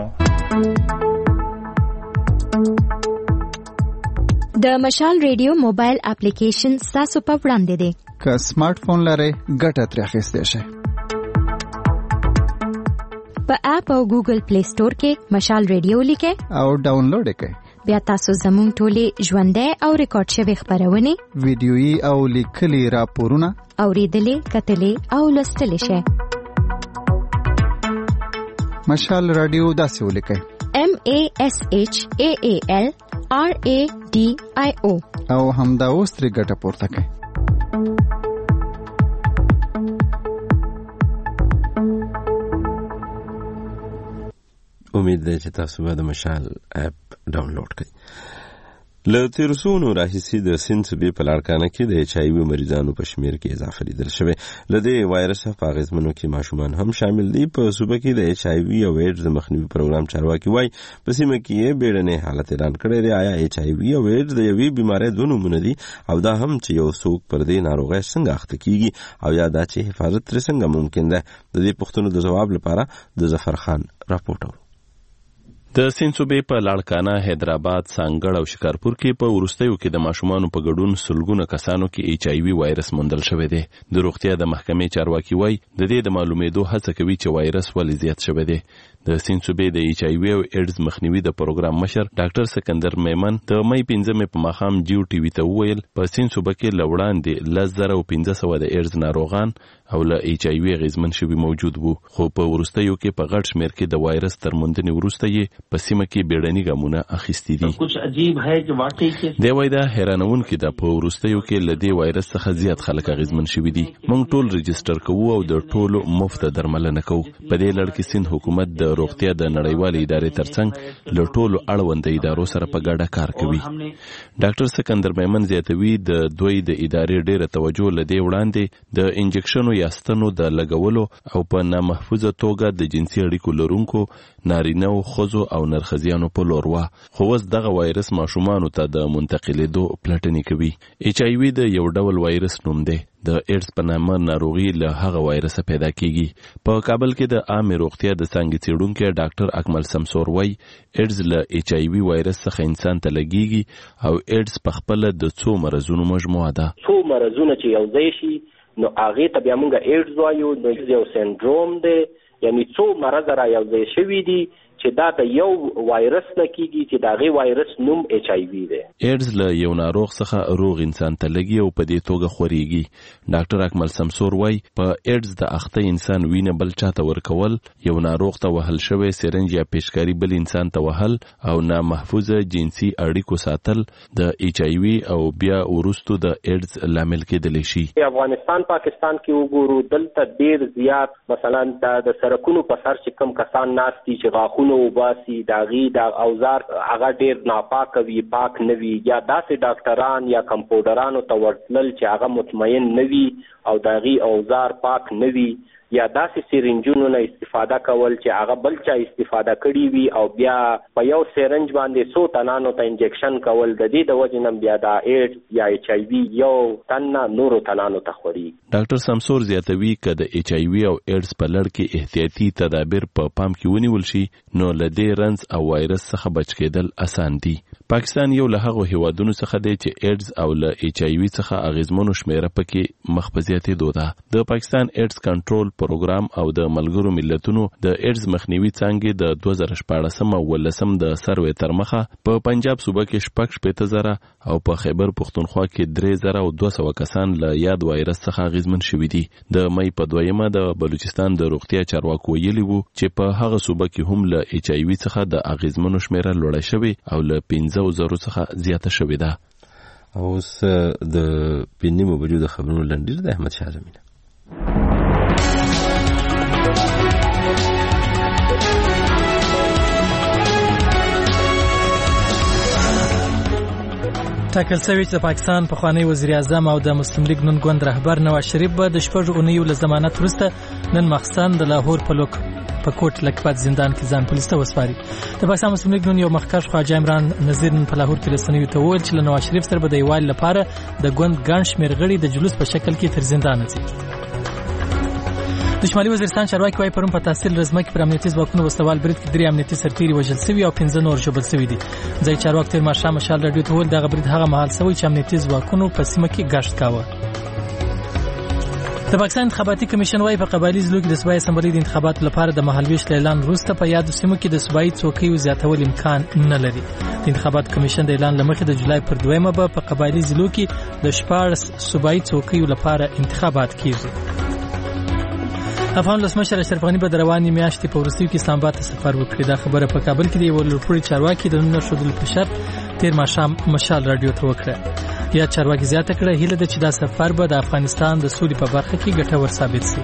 د مشال ریډیو موبایل اپلیکیشن تاسو په وړاندې دی. که سمارټ فون لرئ ګټه ترې اخیستی شئ. په اپ او ګوګل پلی سٹور کې مشال ریډیو لیکئ او ډاونلوډ یې کړئ. بیا تاسو زموږ ټولې ژوندۍ او ریکارډ شوې خپرونې، ویډیويي او لیکلي راپورونه اورېدلې، کتلې او لوستلی شئ. مشال رادیو داسې ولیکئ: ایم ای ایس ایچ ای ای ایل آر ای ډي آی او او همدا اوس ترې ګټه پورته کړئ. امید ده چې تاسو به د مشال اپ ډاونلوډ کړئ. له تېرو څو اونو راهیسې د سیند صوبې په لاړکانه کې د ایچ آی وي مریضانو په شمېر کې اضافه لیدل شوې. له دې وایرس په اغېزمنو کې ماشومان هم شامل دي. په صوبه کې د ایچ آی وي او ایډز د مخنیوي پروګرام چارواکي وایي په سیمه کې یې بیړنی حالت اعلان کړی دی. آیا ایچ آی وي او ایډز د یوې بیمارۍ دوه نومونه دي او دا هم چې یو څوک پر دې ناروغۍ څنګه اخته کیږي او یا دا چې حفاظت ترې څنګه ممکن ده؟ د دې پوښتنو د ځواب لپاره د ظفر خان راپورټ. د سیند صوبې په لاړکانه، حیدرآباد، سانګړ او شکارپور کې په وروستیو کې د ماشومانو په ګډون سلګونه کسانو کې ایچ آی وي وایرس موندل شوی دی. د روغتیا د محکمې چارواکي وایي د دې د معلومېدو هڅه کوي چې وایرس ولې زیات شوی دی. د سیند صوبې د ایچ آی وي او ایډز مخنیوي د پروګرام مشر ډاکټر سکندر میمن د مې پنځمې په ماښام جیو ټي وي ته وویل په سیند صوبه کې له وړاندې لس زره او پنځه سوه د ایډز ناروغان او له ایچ آی وي اغېزمن شوي موجود وو، خو په وروستیو کې په غټ شمېر کې د وایرس تر موندنې وروسته یې په سیمه کې بیړني ګامونه اخیستي دي. دی وایي دا حیرانونکې ده، په وروستیو کې له دې وایرس څخه زیات خلک اغېزمن شوي دي. موږ ټول رجسټر کوو او د ټولو مفت درملنه کوو. په دې لړ کې سیند حکومت د روغتیا د نړیوالې ادارې ترڅنګ له ټولو اړوند ادارو سره په ګډه کار کوي. ډاکټر سکندر میمن زیاتوي د دوی د ادارې ډیره توجه له دې وړاندې د انجکشنو یا ستنو د لګولو او په نامحفوظه توګه د جنسي اړیکو لرونکو نارینه او ښځو او نرښځیانو په لور وه، خو اوس دغه وایرس ماشومانو ته د منتقلېدو پلټنې کوي. ایچ آی وي د یو ډول وایرس نوم دی. د ایډز په نامه ناروغي له هغه وایرسه پیدا کیږي. په کابل کې د عامې روغتیا د څانګې څېړونکی ډاکټر اکمل سمسور وایي ایډز له ایچ آی وي وایرس څخه انسان ته لګیږي او ایډز په خپله د څو مرضونو مجموعه ده. څو مرضونه چې یو ځای شي نو هغې ته بیا موږ ایډز وایو. نو یو سینډروم دی، یعنی څو مرض را یو ځای شوي دي چې دا د یو وایرس نه کیږي چې د هغې وایرس نوم ایچ آی وي دی. ایډز له یو ناروغ څخه روغ انسان ته لګي او په دې توګه خورېږي. ډاکټر اکمل سمسور وایي په ایډز د اخته انسان وینه بل چاته ورکول، یو ناروغ ته وهل شوی سرنج یا پیشکاري بل انسان ته وهل او نامحفوظه جنسي اړیکو ساتل د ایچ آی وي او بیا وروستو د ایډز لامل کېدلی شي. افغانستان پاکستان کې وګورو، دلته ډېر زیات مثلا د سرکونو په سر چې کوم کسان ناست دي چې غاښونه وباسي، د هغې د اوزار هغه ډېر ناپاکه وي، پاک نه وي، یا داسې ډاکټران یا کمپاوډرانو ته ورتلل چې هغه مطمئن نه وي او د هغې اوزار پاک نه وي، یا داسې سیرنجونو نه استفاده کول چې هغه بل چا استفاده کړي وي او بیا په یو سیرنج باندې څو تنانو ته انجکشن کول د دې د وجې نه بیا د ایډز یا ایچ آی وي یو تن نه نورو تنانو ته خوري. ډاکټر سمسور زیاتوي که د ایچ آی وي او ایډز په لړ کې احتیاطي تدابیر په پا پام کې ونیول شي نو له دې رنځ او وایرس څخه بچ کېدل اسان دي. پاکستان یو له هغو هیوادونو څخه دی چې ایډز او له ایچ آی وي څخه اغیزمنو شمیره پکې مخ په زیاتېدو ده. د پاکستان ایډز کنټرول پروګرام او د ملګرو ملتونو د ایډز مخنیوي څانګې د دوه زره شپاړسم او ولسم د سروې تر مخه په پنجاب صوبه کې شپږ شپېته زره او په خیبر پښتونخوا کې درې زره او دوه سوه کسان له یاد وایرس څخه اغیزمن شوي دي. د مې په دویمه د بلوچستان د روغتیا چارواکو ویلي وو چې په هغه صوبه کې هم له ایچ آی وي څخه د اغیزمنو شمیره لوړه شوې او له پنځه زرو څخه زیاته شوې ده. اوس د پنځمو بجو د خبرونو لنډیر د احمد شاه زمینه. ټاکل شوی چې د پاکستان پخوانی وزیر اعظم او د مسلم لیگ نن ګوند رهبر نواز شریف به د شپږ اونیو له ضمانت وروسته نن مخصن د لاهور په لوک په کوټ لکپت زندان کې ځان پولیس ته وسپاري. د پاکستان مسلم لیگ نن یو مخکښ خواجه عمران نظیر نن په لاهور کې رسنیو ته وویل چې له نواز شریف سره به د یووالي لپاره د ګوند ګڼ شمېر غړي د جلوس په شکل کې تر زندانه ځي. د شمالي وزیرستان چارواکي وايي پرون په تحصیل رزمه کې پر امنیتي ځواکونو وسلوال برید کې درې امنیتي سرتیري وژل شوي او پنځه نور ژوبل شوي دي. ځایي چارواکي تېر ماښام مشال راډیو ته وویل دغه برید هغه مهال شوی چې امنیتي ځواکونو په سیمه کې ګشت کاوه. د پاکستان انتخاباتي کمیشن وايي په قبایلي ضلعو کې د صوبایي اسمبلۍ د انتخاباتو لپاره د مهالویش اعلان وروسته په یادو سیمو کې د صوبایي څوکیو زیاتول امکان نه لري. د انتخاباتو کمیشن د اعلان له مخې د جولای پر دویمه به په قبایلي ضلعو کې د شپاړس صوبایي څوکیو لپاره انتخابات کیږي. افغان ولسمشر اشرف غني به د روانې میاشتې په وروستیو کې اسلام آباد ته سفر وکړي. دا خبره په کابل کې د یو لوړپوړي چارواکي د نن ښودلو په شرط تېر ماښام مشال راډیو ته وکړه. یا چارواکي زیاته کړه هیله ده چې دا سفر به د افغانستان د سولې په برخه کې ګټور ثابت شي.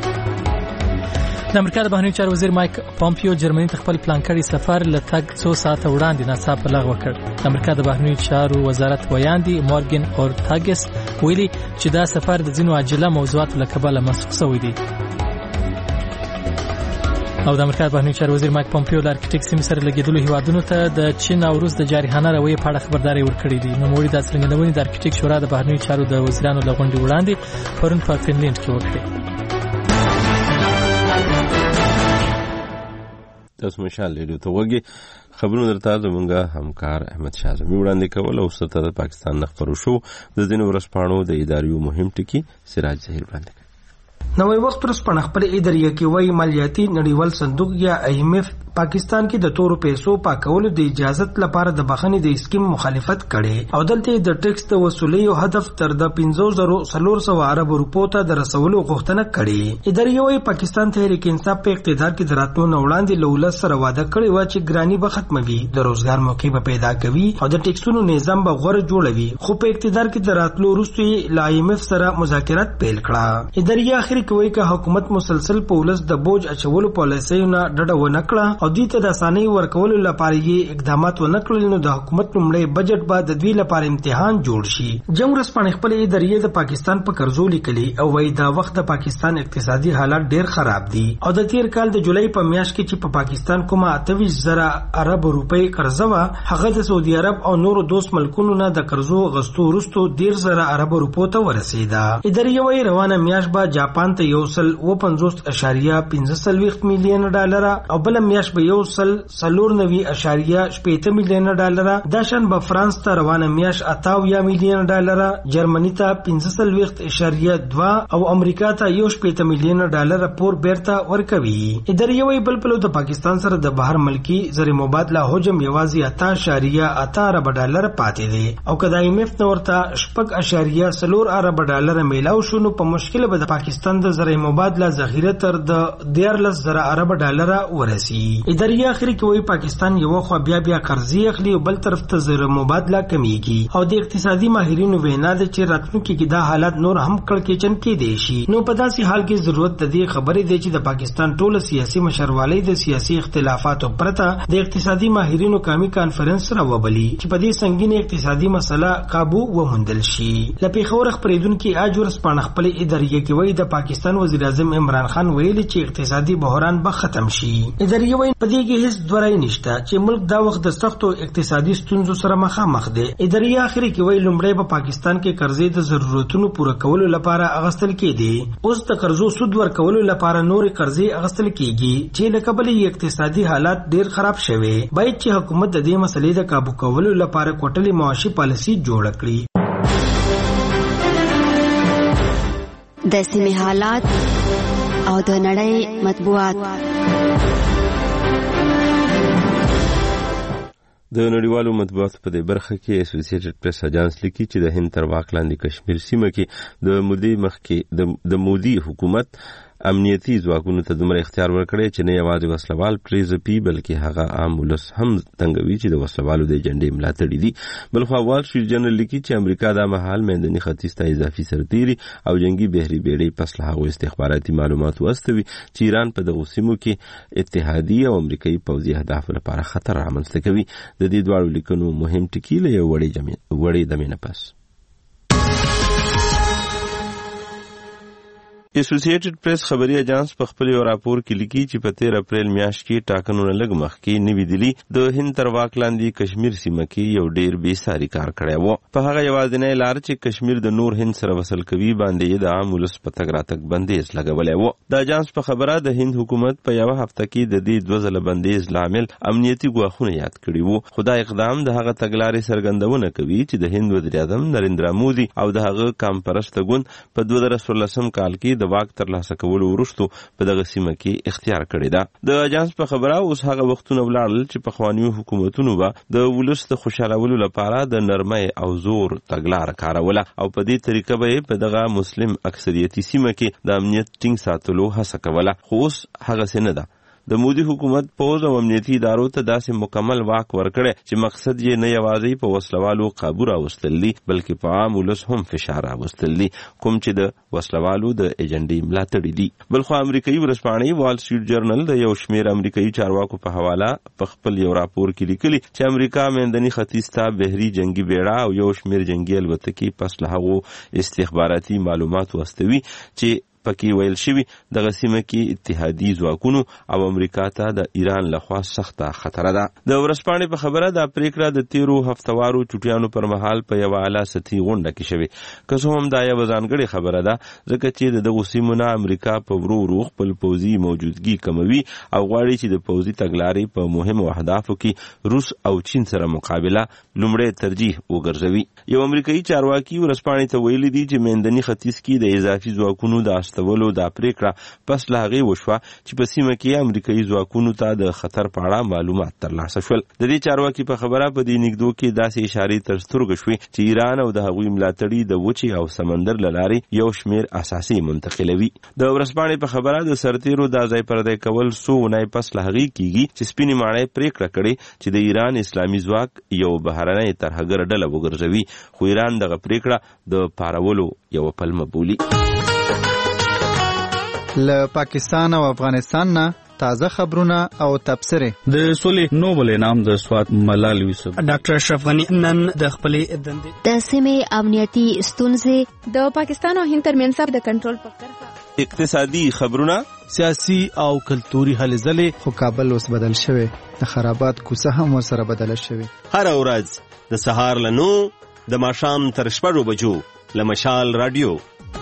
د امریکا د بهرنیو چارو وزیر مایک پامپیو جرمني ته خپل پلان کړی سفر له تګ څو ساعته وړاندې ناڅاپه لغوه کړ. د امریکا د بهرنیو چارو وزارت ویاندې مورګن اورتاګس ویلي چې دا سفر د ځینو عاجله موضوعاتو له کبله مسخ شوی دی. او د امریکا د بهرنیو چارو وزیر مایک پامپیو د ارکټیک سیمې سره لګېدلو هیوادونو ته د چین او روس د جارحانه رویې په اړه خبرداری ورکړې دي. نوموړي دا څرګندونې د ارکټیک شورا د بهرنیو چارو د وزیرانو له غونډې وړاندې پرون په فنلنډ کې وکړې. تاسو مشال لیدو ته وګي خبرونه درته زمونږ همکار احمد شاه زمي وړاندې کول او ستاسو د پاکستان نخبرو شو د دین ورسپانو د اداریو مهم ټکی سراج ظهیر باندې. نوې وخت ورسپانه خپل ادارې کې وایي مالیاتي نړیوال صندوق یا آی ایم ایف پاکستان کې د تورو پیسو پاکولو د اجازت لپاره د بخښنې د اسکیم مخالفت کړي او دلته د ټیکس د وصولۍ او هدف تر د پنځه زره څلور سوه ارب روپو ته د رسولو غوښتنه کړې. ادارې وايي پاکستان تحریک انصاف په اقتدار کې د راتلو نه وړاندې له ولس سره وعده کړې وه چې ګراني به ختموي، د روزګار موقع به پیدا کوي او د ټیکسونو نظام به غوره جوړوي، خو په اقتدار کې د راتلو وروسته یې له آی ایم ایف سره مذاکرات پیل کړه. ادارې اخر کې وایي که حکومت مسلسل په ولس د بوج اچولو پالیسیو نه ډډه ونه کړه او دې ته د اسانۍ ورکولو لپاره یې اقدامات ونه کړل نو د حکومت لومړی بجټ به د دوی لپاره امتحان جوړ شي. جنگ ورځپاڼې خپلې ادارې د پاکستان په قرضو لیکلي او وایي دا وخت د پاکستان اقتصادي حالات ډیر خراب دي او د تیر کال د جولای په میاشت کې چې په پا پاکستان کومه اته ویشت زره ارب روپۍ قرضه وه هغه د سعودي عرب او نورو دوست ملکونو نه د قرضو غستو وروسته ډیر زره ارب روپو ته ورسېده. ادارې وایي روانه میاشت به جاپان ته یو سل اوه پنځوس اشاریه پنځه څلوېښت میلیونه ډالره او بله میاشت به یو سل څلور نوي اشاریه شپېته میلیونه ډالره، دا شان به فرانس ته روانه میاشت اته اویا میلیونه ډالره، جرمني ته پنځه څلوېښت اشاریه دوه او امریکا ته یو شپېته میلیونه ډالره پور بیرته ورکوي. ادارې وايي بل پلو د پاکستان سره د بهر ملکي زر مبادله حجم یوازې اته اشاریه اته ارب ډالره پاتې دی او که د آی ایم ایف نه ورته شپږ اشاریه څلور ارب ډالره میلاو شو نو په مشکل به د پاکستان د زر مبادله ذخیره تر د دیارلس زره ارب ډالره ورسي. اداري اخر کې وایي پاکستان یو خو بیا بیا قرضې اخلي او بل طرف ته زر مبادله کمیږي او د اقتصادي ماهرینو وینا ده چې راتلونکي کې دا حالات نور هم کړکېچن کېدای شي. نو په داسې حال کې ضرورت د دې خبرې دی چې د پاکستان ټول سیاسي مشروالی د سیاسي اختلافاتو پرته د اقتصادي ماهرینو قومي کانفرنس راوبلي چې په دې سنگینه اقتصادي مسله قابو وموندل شي. لپاره خبر خبرېدونکو اج ورسپانه خپل ادارې کې وایي د پاکستان وزیر اعظم عمران خان ویلي چې اقتصادي بحران به ختم شي. ادارې وایي په دې کې هیڅ دوړای نشته چې ملک دا وخت د سختو اقتصادي ستونزو سره مخامخ دی. ادارې اخر کې وایي لومړی په پاکستان کې قرضې د ضرورتونو پوره کولو لپاره اغستل کېدي. اوس د قرضو سود ورکولو لپاره نور قرضې اغستل کېږي چې له کبله اقتصادي حالات ډیر خراب شوي. باید چې حکومت د دې مسلې د قابو کولو لپاره کوټلي معاشي پالیسي جوړ کړي. د سیمې حالات او د نړۍ مطبوعات. د نړیوالو مطبوعاتو په دې برخه کې اسوسییټډ پریس اجانس لیکي چې د هند تر واک لاندې کشمیر سیمه کې د مودي مخکې د مودي حکومت امنیتي ځواکونو ته دومره اختیار ورکړی چې نه یوازې وسلوال پرې ځپي بلکې هغه عام ولس هم تنګوي چې د وسلوالو د ایجنډې ملاتړي دي. بلخوا وال سټریټ جرنل لیکي چې امریکا دا مهال میندني ختیځ ته اضافي سرتیري او جنگي بحري بیړۍ پس له هغو استخباراتي معلومات واستوي چې ایران په دغو سیمو کې اتحادي او امریکایي پوځي اهدافو لپاره خطر رامنځته کوي. د دې دواړو لیکنو مهم ټکي له یو وړې دمې نه پس اسوسییټډ پریس خبري اجانس په خپل یو راپور کې لیکي چې په تیر اپریل میاشت کې ټاکنو نه لږ مخکې نوی دلی د هند تر واک لاندې کشمیر سیمه کې یو ډیر بې ساري کار کړی و. په هغه یوازینی لار چې کشمیر د نور هند سره وصل کوي باندې د عام ولس په تګ راتګ بندیز لګولی و. د اجانس په خبره د هند حکومت په یوه هفته کې د دې دوه ځله بندیز لامل امنیتي ګواښونه یاد کړي وو. خو دا اقدام د هغه تګلارې څرګندونه کوي چې د هند وزیر اعظم نریندرا مودي او د هغه کام پرسته ګوند په دوه زره څوارلسم کال کې د واک ترلاسه کولو وروسته په دغه سیمه کې اختیار کړی ده. د اجانس په خبره اوس هغه وختونه ولاړل چې پخوانیو حکومتونو به د ولس د خوشحالولو لپاره د نرمۍ او زور تګلاره کاروله او په دې طریقه به په دغه مسلم اکثریتي سیمه کې د امنیت ټینګ ساتلو هڅه کوله. خو اوس هغسې نه ده. د مودي حکومت پوز او امنیتي ادارو ته داسې مکمل واک ورکړی چې مقصد یې نه یوازې په وسلوالو قابو راوستل دي بلکې په عام ولس هم فشار راوستل دي کوم چې د وسلوالو د ایجنډې ملاتړي دي. بلخو امریکایي ورځپاڼې وال سټریټ جرنل د یو شمېر امریکایي چارواکو په حواله په خپل یو راپور کې لیکلي چې امریکا میندني ختیځ ته بحري جنگي بیړه او یو شمېر جنگي الوتکې پس له هغو استخباراتي معلومات واستوي چې پکې ویل شوي دغه سیمه کې اتحادي ځواکونو او امریکا ته د ایران لخوا سخته خطره ده. د ورځپاڼې په خبره دا پریکړه د تیرو هفتوارو چوټیانو پر مهال په یوه اعلی سطحي غونډه کې شوې. که څه هم دا یوه ځانګړې خبره ده ځکه چې د دغو سیمو نه امریکا په ورو ورو خپل پوځي موجودګي کموي او غواړي چې د پوځي تګلارې په مهمو اهدافو کې روس او چین سره مقابله لومړی ترجیح وګرځوي. یو امریکایي چارواکي ورځپاڼې ته ویلي دي چې میندني ختیځ کې د اضافي ځواکونو د استولو دا پریکړه پس له هغې وشوه چې په سیمه کې امریکایي ځواکونو ته د خطر په اړه معلومات ترلاسه شول. د دې چارواکي په خبره په دې نږدو کې داسې اشارې تر سترګو شوې چې ایران او د هغوی ملاتړي د وچې او سمندر له لارې یو شمېر اساسي منتقلوي. د ورځپاڼې په خبره د سرتیرو دا ځای پردی کول څو اونۍ پس له هغې کېږي چې سپینې ماڼۍ پریکړه کړې چې د ایران اسلامي ځواک یو بهرنۍ ترهګره ډله وګرځوي. خو ایران دغه پریکړه د پارولو یوه پلمه بولي. له پاکستان او افغانستان نه تازه خبرونه او تبصرې. د سولې نوبل انعام د سوات ملال یوسف ډاکټر اشرف غنی نن د خپلې دندې د سیمې امنیتي ستونزې د پاکستان او هند ترمنځ د کنټرول په کرښه اقتصادي خبرونه سیاسي او کلتوري هلې ځلې. خو کابل اوس بدل شوی د خرابات کوڅه هم ورسره بدله شوې. هر ورځ د سهار له نو د ماښام تر شپږو بجو له مشال رادیو.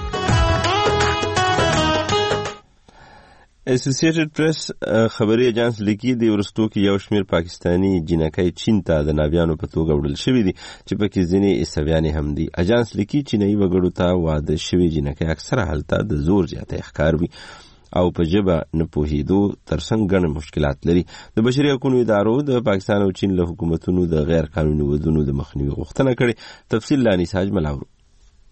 اسوسییټډ پریس خبري اجانس لیکي د ورستو کې یو شمېر پاکستانی جنکۍ چین ته د ناویانو په توګه وړل شوي دي چې پکې ځینې عیسویانې هم دي. اجانس لیکي چینایي وګړو ته واده شوي جنکۍ اکثره هلته د زور زیاتی ښکار وي او په ژبه نه پوهېدو ترڅنګ ګڼ مشکلات لري. د بشري حقونو ادارو د پاکستان او چین له حکومتونو د غیر قانوني ودونو د مخنیوي غوښتنه کړې. تفصیل لا نساج ملاورو.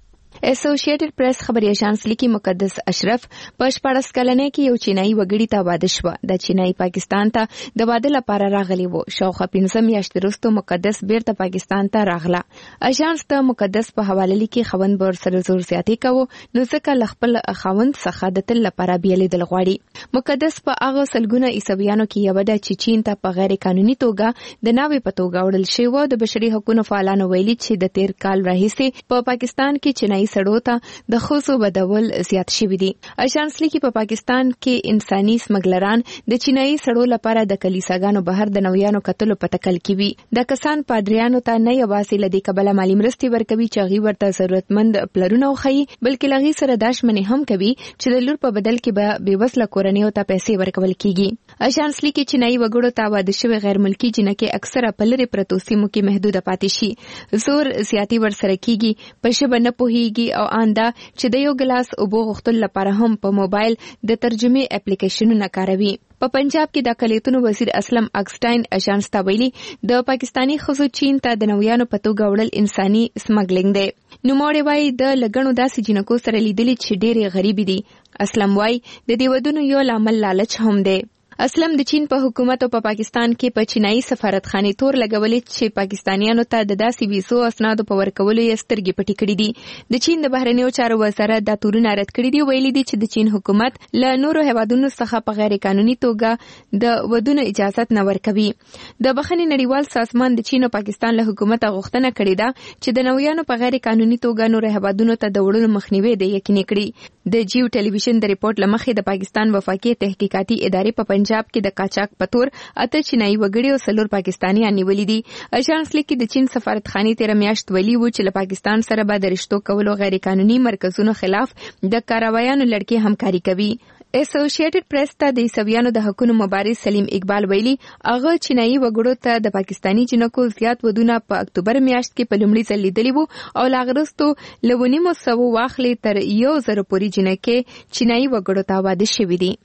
اسوسییټډ پریس خبري اژانس لیکي مقدس اشرف په شپږ کلنۍ کې یو چینایي وګړي ته واده شو. د چینایي پاکستان ته د واده لپاره راغلی وو. شاوخوا پنځه میاشتې وروسته مقدس بیرته پاکستان ته راغله. اژانس ته مقدس په حواله لیکي خوند به ورسره زور زیاتې کوو نو ځکه له خپل خوند څخه د تل لپاره بیلیدل غواړي. مقدس په هغه سلګونه عیسویانو کې یو ده چې چین ته په غیر قانوني توګه د ناوې په توګه وړل شوی و. د بشري حقوقو فعالانو ویلي چې د تیر کال راهیسې په پاکستان کې چینایي سړو ته د ښځو بدول زیات شوي دي. اژانس لیکي په پاکستان کې انساني سمګلران د چینایي سړو لپاره د کلیساګانو بهر د نویانو کتلو په تکل کې وي. د کسان پادریانو ته نه یوازې له دې کبله مالي مرستې ورکوي چې هغوی ورته ضرورتمند پلرونه وښیي بلکې له هغوی سره دا ژمنې هم کوي چې د لور په بدل کې به بېوزله کورنیو ته پیسې ورکول کیږي. اژانس لیکي چینایي وګړو ته واده شوي غیر ملکي جنکې اکثره په لرې پرتو سیمو کې محدوده پاتې شي. زور زیاتی ورسره کیږي، په ژبه نه پوهیږي او آندا چې د یو ګلاس اوبو غوښتلو لپاره هم په موبایل د ترجمې اپلیکیشنونه کاروي. په پنجاب کې د اقلیتونو وزیر اسلم اکسټاین اژانس ته ویلي د پاکستانی ښځو چین ته د نویانو په توګه وړل انساني سمګلینګ دی. نوموړی وایي د لګڼو داسې جنکو سره لیدلي چې ډېرې غریبې دي. اسلم وایي د دې ودونو یو لامل لالچ هم دی. اسلم د چین په حکومت او په پاکستان کې په چینایي سفارتخانې تور لګولې چې پاکستانیانو ته د داسې ویزو اسنادو په ورکولو یې سترګې پټې کړې دي. د چین د بهرنیو چارو وزارت دا تورونه رد کړي دي. ویلي دي چې د چین حکومت له نورو هیوادونو څخه په غیر قانوني توګه د ودونو اجازت نه ورکوي. د بخښنې نړیوال سازمان د چین او پاکستان له حکومت غوښتنه کړې ده چې د نویانو په غیر قانوني توګه نورو هیوادونو ته د وړلو مخنیوی د یقیني کړي. د جیو ټلویزیون د ریپورت لمخې د پاکستان وفاقي تحقیقاتي ادارې په پنجاب کې د قاچاق په تور اته چینایي وګړي او څلور پاکستانیان نیولي دي. اژانس لیکي د چین سفارتخانې تېره میاشت ویلي وو چې له پاکستان سره به د رشتو کولو غیر قانوني مرکزونو خلاف د کاروایانو لړکې همکاري کوي. اسوسییټډ پریس ته د عیسویانو د حقوقو مبارز سلیم اقبال ویلي هغه چینایي وګړو ته د پاکستانی جنکو زیات ودونه په اکتوبر میاشت کې په لومړي ځل لیدلي وو او له هغه وروسته له ونیمو سوو واخلې تر یو زرو پورې جنکې چینایي وګړو ته واده شوي دي.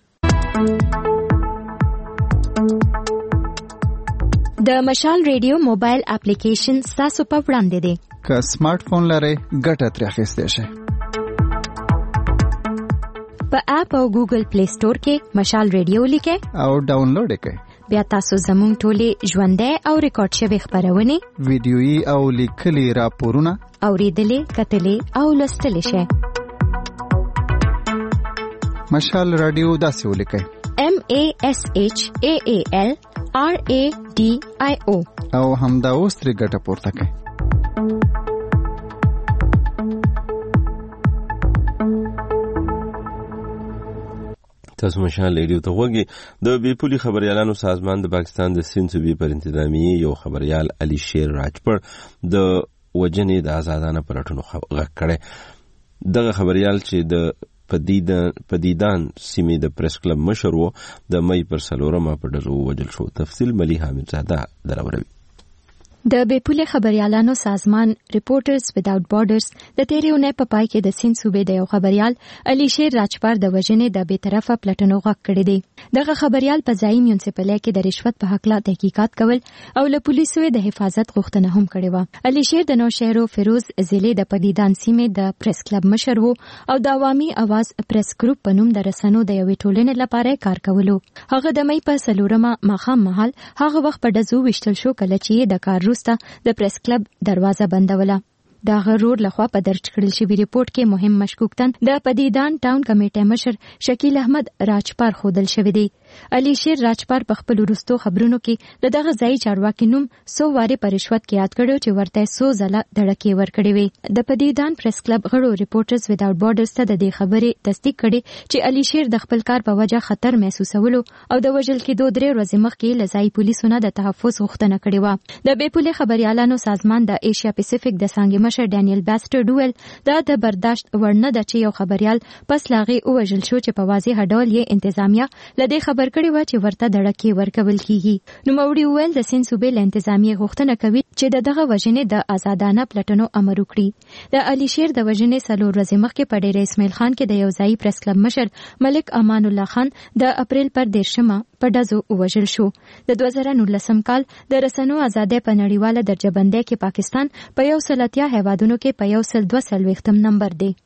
د مشال ریډیو موبایل اپلیکیشن ستاسو په وړاندې دی. که سمارټ فون لرئ ګټه ترې اخیستی شئ. په اپ او ګوګل پلی سٹور کې مشال ریډیو لیکئ او ډاونلوډ یې کړئ. بیا تاسو زموږ ټولې ژوندۍ او ریکارډ شوې خپرونې ویډیويي او لیکلي راپورونه اوریدلې کتلې او لوستلې شئ. مشال رادیو داسې ولیکئ M A S H A A L R A D I O او همدا اوس ترې ګټه پورته کړئ. تاسو مشال ریډیو ته غوږی. د بیپولي خبريالانو سازمان د پاکستان د سند صوبې پر انتظامیه یو خبريال علي شیر راجپړ د وجنې د آزادانه پلټنو غږ کړی. دغه خبريال چې د پدیدان سیمې د پریس کلب مشر و د مې پر څلورمه په ډزو وژل شو. تفصیل ملي حامد زاده دراوروي. د بیپولي خبريالانو سازمان ریپورټرز وداوټ بارډرز د تیرې اونۍ په پای کې د سند صوبې د یو خبريال علي شیر راجپار د وژنې د بې طرفه پلټنو غږ کړی دی. دغه خبريال په ځایي میونسپالۍ کې د رشوت په حق لا تحقیقات کول او له پولیسو د حفاظت غوښتنه هم کړې و. علي شیر د نوشهرو فیروز ضلع د پدیدان سیمې د پریس کلب مشر و او د عوامي اواز پریس ګروپ په نوم د رسنو د یوې ټولنې لپاره کار کولو. هغه د مې په څلورمه ماښام مهال هغه وخت په ډزو وشتل شو کله چې د کار د پریس کلب دروازه بندوله. د غرور لخوا په درج کړل شوی ریپورت کې مهم مشکوکتن د پدیدان ټاون کمیټې مشر شکیل احمد راجپار خودل شوی دی. علي شیر راجپار په خپل وروستو خبرونو کې د دغه ځای چارواکي نوم سو واره په رشوت کې یاد کړو چې ورته سو ځله دړکې ورکړې وي. د پدیدان پریس کلب غړو ریپورټرز وداوټ بارډرز ته د دې خبرې تصدیق کړي چې علي شیر د خپل کار په وجه خطر محسوسولو او د وژل کېدو درې ورځې مخکې له ځایي پولیسو نه د تحفظ غوښتنه کړې وه. د بیپولي خبريالانو سازمان د ایشیا پیسفیک د څانګې مشر ډانیل بیسټر ډویل دا د برداشت وړ نه ده چې یو خبريال پس لاغي وژل شو چې په واضح ډول یې انتظامیه له دې خبرې خبر کړی و چې ورته دړکې ورکول کیږي. نو موري ویل د سند صوبې له انتظامیه غوښتنه کوي چې د دغه وژنې د آزادانه پلټنو امر وکړي. د علي شیر د وژنې څلور ورځې مخکې په ډېر اسماعیل خان کې د یو ځایي پریس کلب مشر ملک امان الله خان د اپریل پر دیرشمه په ډزو ووژل شو. د دوه زره نولسم کال د رسنیو ازادۍ په نړیواله درجه بندۍ کې پاکستان په یو سل اتیا هیوادونو کې په یو سل دوه څلوېښتم نمبر دی.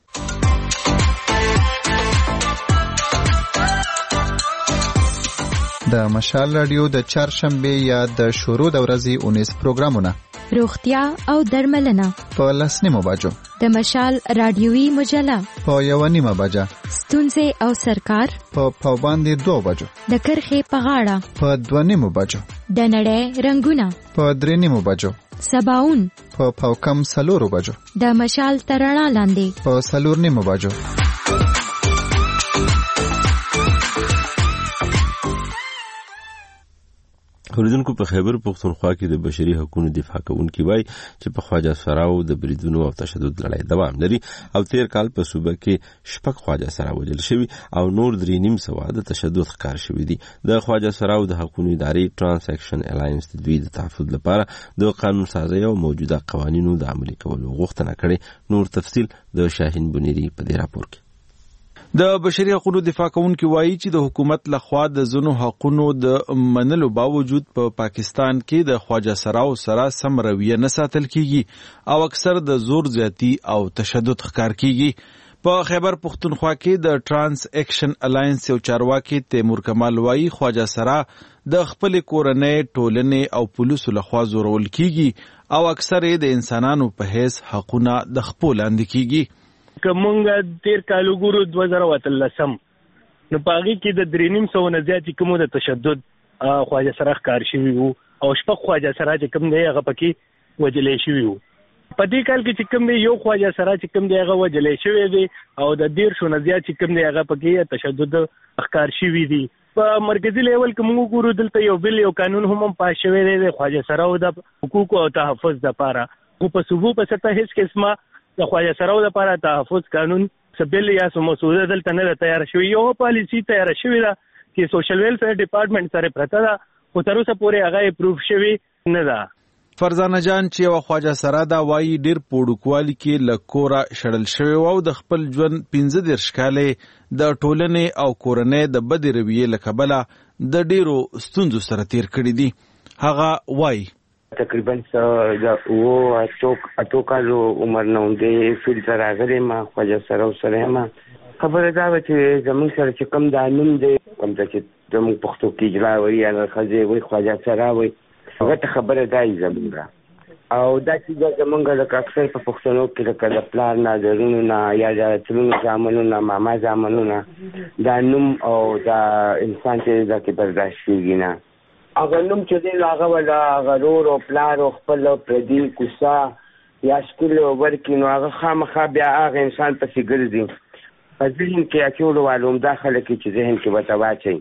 د مشال رادیو د چهارشنبه یا د شروع د ورځې اونیس پروګرامونه روغتیا او درملنه په لس نیمو بجو، د مشال رادیوي مجله په یو نیمه بجه، ستونزې او سرکار په پاوباندې دوه بجو، د کرخې په غاړه په دوه نیمو بجو، د نړۍ رنگونه په درې نیمو بجو، سباون په پاوکم سلورو بجو، د مشال ترڼا لاندې په سلور نیمو بجو. اوریدونکو په خیبر پختونخوا کې د بشري حقوقو دفاع کوونکي وایي چې په خواجه سراو د بریدونو او تشدد لړۍ دوام لري او تیر کال په صوبه کې شپږ خواجه سرا وژل شوي او نور درې نیم سوه د تشدد ښکار شوي دي. د خواجه سراو د حقوقو ادارې ټرانس اکشن الاینس د دوی د تحفظ لپاره د قانون سازي او موجوده قوانینو د عملي کولو غوښتنه کړې. نور تفصیل د شاهین بنيري په دې راپور کې. د بشري حقوقو دفاع کوونکي وایي چې د حکومت لخوا د ځینو حقونو د منلو باوجود په پا پاکستان کې د خواجه سراو سره سم رویه نه ساتل کیږي او اکثر د زور زیاتی او تشدد ښکار کیږي. په خیبر پختونخوا کې د ټرانس اکشن الاینس یو چارواکي تیمور کمال وایي خواجه سرا د خپل کورنۍ ټولنې او پولیسو لخوا زورول کیږي او اکثر د انسانانو په حیث حقونه د خپل لاندې کیږي. کومنګ تیر کالو ګورو دوه زره اتلسم نو پاغي کې د درې نیم سو نه زیات کومو د تشدد خواجه سره ښکار شوی وو او شپږ خواجه سره چې کوم دی هغه پکې وجلې شوی وو. په دې کال کې چې کوم دی یو خواجه سره چې کوم دی هغه وجلې شوی دی او د ډیر شو نه زیات چې کوم دی هغه پکې تشدد ښکار شوی دی. په مرکزی لیول کې موږ ګورو دلته یو بل یو قانون هم پاس شوی دی خواجه سره او د حقوقو او تحفظ لپاره خو په صوبو په سطح هیڅ قسمه د خواجه سراو لپاره تحفظ قانون سبل یا مسوده دلته نه تیار شوی. یو پالیسی تیار شوی ده چې سوشل ویلفیر ډپارټمنټ سره پرته ده خو تر اوسه پورې هغه اپروف شوی نه ده. فرزانه جان چې یو خواجه سرا دا وایي ډیر پوډکوالي کې لکورا شړل شوی او د خپل ژوند پنځه دیرش کاله د ټولنې او کورنۍ د بدې رویې له کبله د ډیرو ستونزو سره تیر کړی دي. هغه وایي تقریبا د او اتو اتو کالو عمر نه دی فلټر راغلی ما خواجه سره سره ما خبره دا چې زمون سره چې کم د انم دی کوم چې زمون پښتو کې اجرا وي یا خځه وي خواجه سره وي هغه ته خبره دی زمونږ او دا چې زمونږ د اکثر په پښتنو کې د پلان نه درونو نه یا د تلونو ځامنو نه ماما ځامنو نه د انم او د انسان چې د کې برداشت کیږي نه اگر نوم چې دی هغه ولا غرور او پلار او خپل پردي کوسا یا سکول ورکی نو هغه خامخا بیا هغه انسان پسې ګرځي په ذهن کې اچولو معلوم داخله کې چې ذهن کې وته واچي.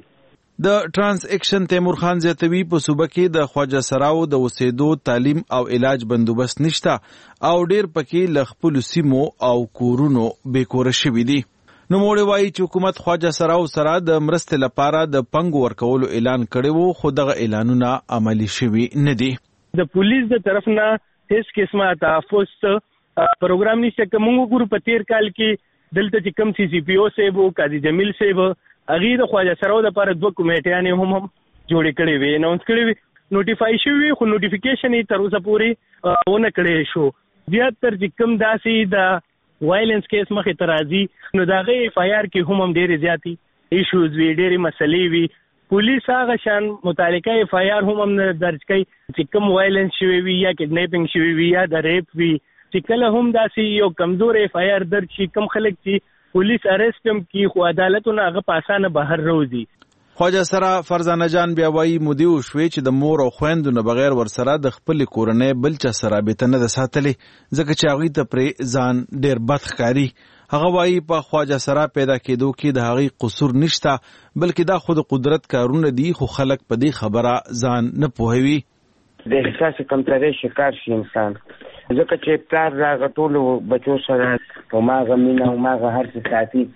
د ټرانس اکشن تیمور خان زیاتوي په صوبه کې د خواجه سراو د وسیدو تعلیم او علاج بندوبست نشته او ډیر پکې ل خپل سیمو او کورونو بیکور شوي دي. نو موږ وایي چې حکومت خواجه سراو سره د مرستې لپاره د پنګ ورکولو اعلان کړی وو خو دغه اعلانونه عملی شوي نه دي. د پولیس د طرف نه هیڅ قسمه تحفظ پروګرام نشته. کومو ګورو په تیر کال کې دلته چې کم سی سی پی او صاحب او قاضي جمیل صاحب هغه د خواجه سراو لپاره دوه کمیټیانې هم جوړې کړې وې اناونس کړې وې نوټیفای شوی خو نوټیفیکیشن یې تر اوسه پورې ونه کړی شو. زیاتره چې کم داسې د وایلنس کیس مخې ته راځي نو د هغې ایف آی آر کې هم هم ډېرې زیاتې ایشوز وي ډېرې مسلې وي. پولیس هغه شان متعلقه ایف آی آر هم هم نه درج کوي چې کوم وایلنس شوی وي یا کډنیپینګ شوی وي یا د ریپ وي چې کله هم داسې یو کمزور ایف آی آر درج شي کم خلک چې پولیس اریسټ هم کي خو عدالتونه هغه په اسانه بهر روزي. خواجه سره فرزانه جان بیا وایي مودي وشوې چې د مور او خویندو نه بغیر ورسره د خپل کورنۍ بل چا سره رابطه نه ده ساتلې ځکه چې هغوی ته پرې ځان ډېر بد ښکاري. هغه وایي په خواجه سره پیدا کېدو کې د هغوی قصور نشته بلکې دا خو د قدرت کارونه دي خو خلک په دې خبره ځان نه پوهوي. د احساس کمترۍ شکار شي انسان ځکه چې پلار د هغه ټولو بچو سره هماغه مینه هماغه هر څه ساتي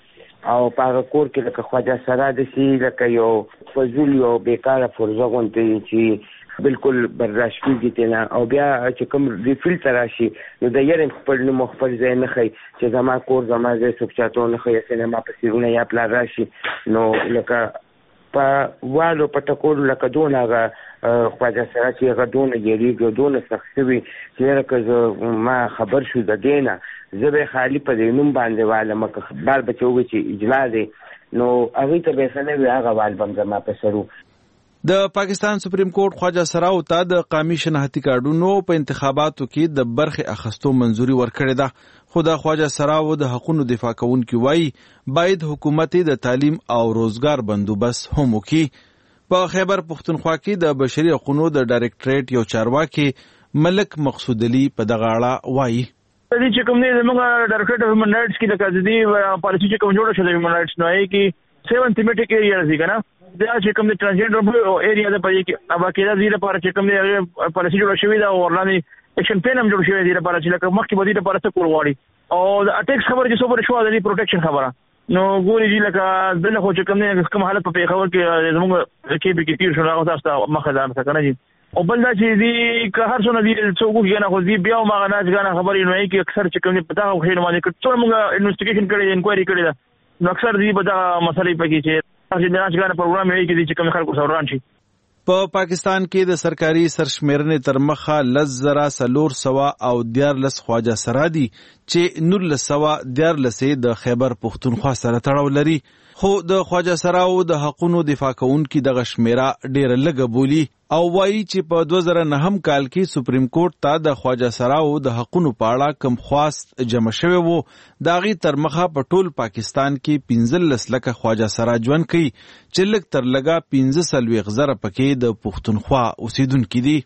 او په هغه کور کې لکه خواجه سرا داسې لکه یو فضول یو بیکاره فرضه غوندې چې بالکل برداشت کېږي تی نه، او بیا چې کوم ریفیل ته راشي نو د یې خپل نوم خپل ځای نه ښایي چې زما کور زما ځای څوک چاته ونه ښایي، سینما په څېرونه یا پلار راشي نو لکه په والو په ټکولو لکه دونه هغه خواجه سره چې هغه دونه یېرېږي دونه سخت شوي چې لکه زه ما خبر شو د دې نه زه به خالي په دې نوم باندې والم که بال بچه ووایي چې اجلا دی نو هغوی ته به ښه نه وي هغه وال به م زما په سر و. د پاکستان سپریم کورټ خواجه سراو ته د قامي شناختي کارډونو په انتخاباتو کې د برخې اخستو منځوري ورکړې ده، خو د خواجه سراو د حقوقو دفاع کوونکي وایي باید حکومت د تعلیم او روزګار بندوبست هم وکړي. په خیبر پښتونخوا کې د بشري حقوقو د ډایرکټریټ یو چارواکي ملک مقصود علي په دغه اړه وایي دې چې کوم نه زموږ ډایرکټریټ اف هیومن رائټس کې د دې پالیسي چې کوم جوړه شوه د هیومن رائټس نو یې کې سیون تھیمیټک ایریا راځي کنه دا چې کوم د ټرانسجنډر ایریا د پې کې ابا کې د دې لپاره چې کوم د پالیسي جوړه شوې ده او ورلاندې اکشن پلان هم جوړ شوی دی لپاره چې لکه مخکې بدی لپاره څه کول غواړي او د اټیکس خبره چې سوبر شو د پروټیکشن خبره نو ګوري دی لکه دغه خو چې کوم نه کوم حالت په پیښور کې زموږ کې به کې تیر شو هغه تاسو مخه ځان څه کنه او بل دا چې دی که هر څونه دی څوک کنه خو دی بیا ما غناج غنه خبرې نو کې اکثر چې کوم پتا خو خیر باندې څو موږ انویسټیګیشن کړی انکوایري کړی دا نو اکثر دی به دا مسلې پکې چې چې د ناش غنه پروګرام یې کې چې کوم خلکو سره رانشي. په پاکستان کې د سرکاري سرشمیرنې تر مخه لس زره څلور سوه او دیارلس خواجه سرا دي چې نولس سوه دیارلسې د خیبر پښتونخوا سره تړاو لري، خو د خواجه سراو د حقونو دفاع کوونکي دغه شمیره ډیره لږه بولي او وایي چې په دوه زره نهم کال کې سپریم کورټ ته د خواجه سراو د حقونو په اړه کوم خواست جمع شوی وو د هغې تر مخه په ټول پاکستان کې پنځلس لکه خواجه سرا ژوند کوي چې لږ تر لږه پنځه څلوېښت زره پکې د پښتونخوا اوسېدونکي دي.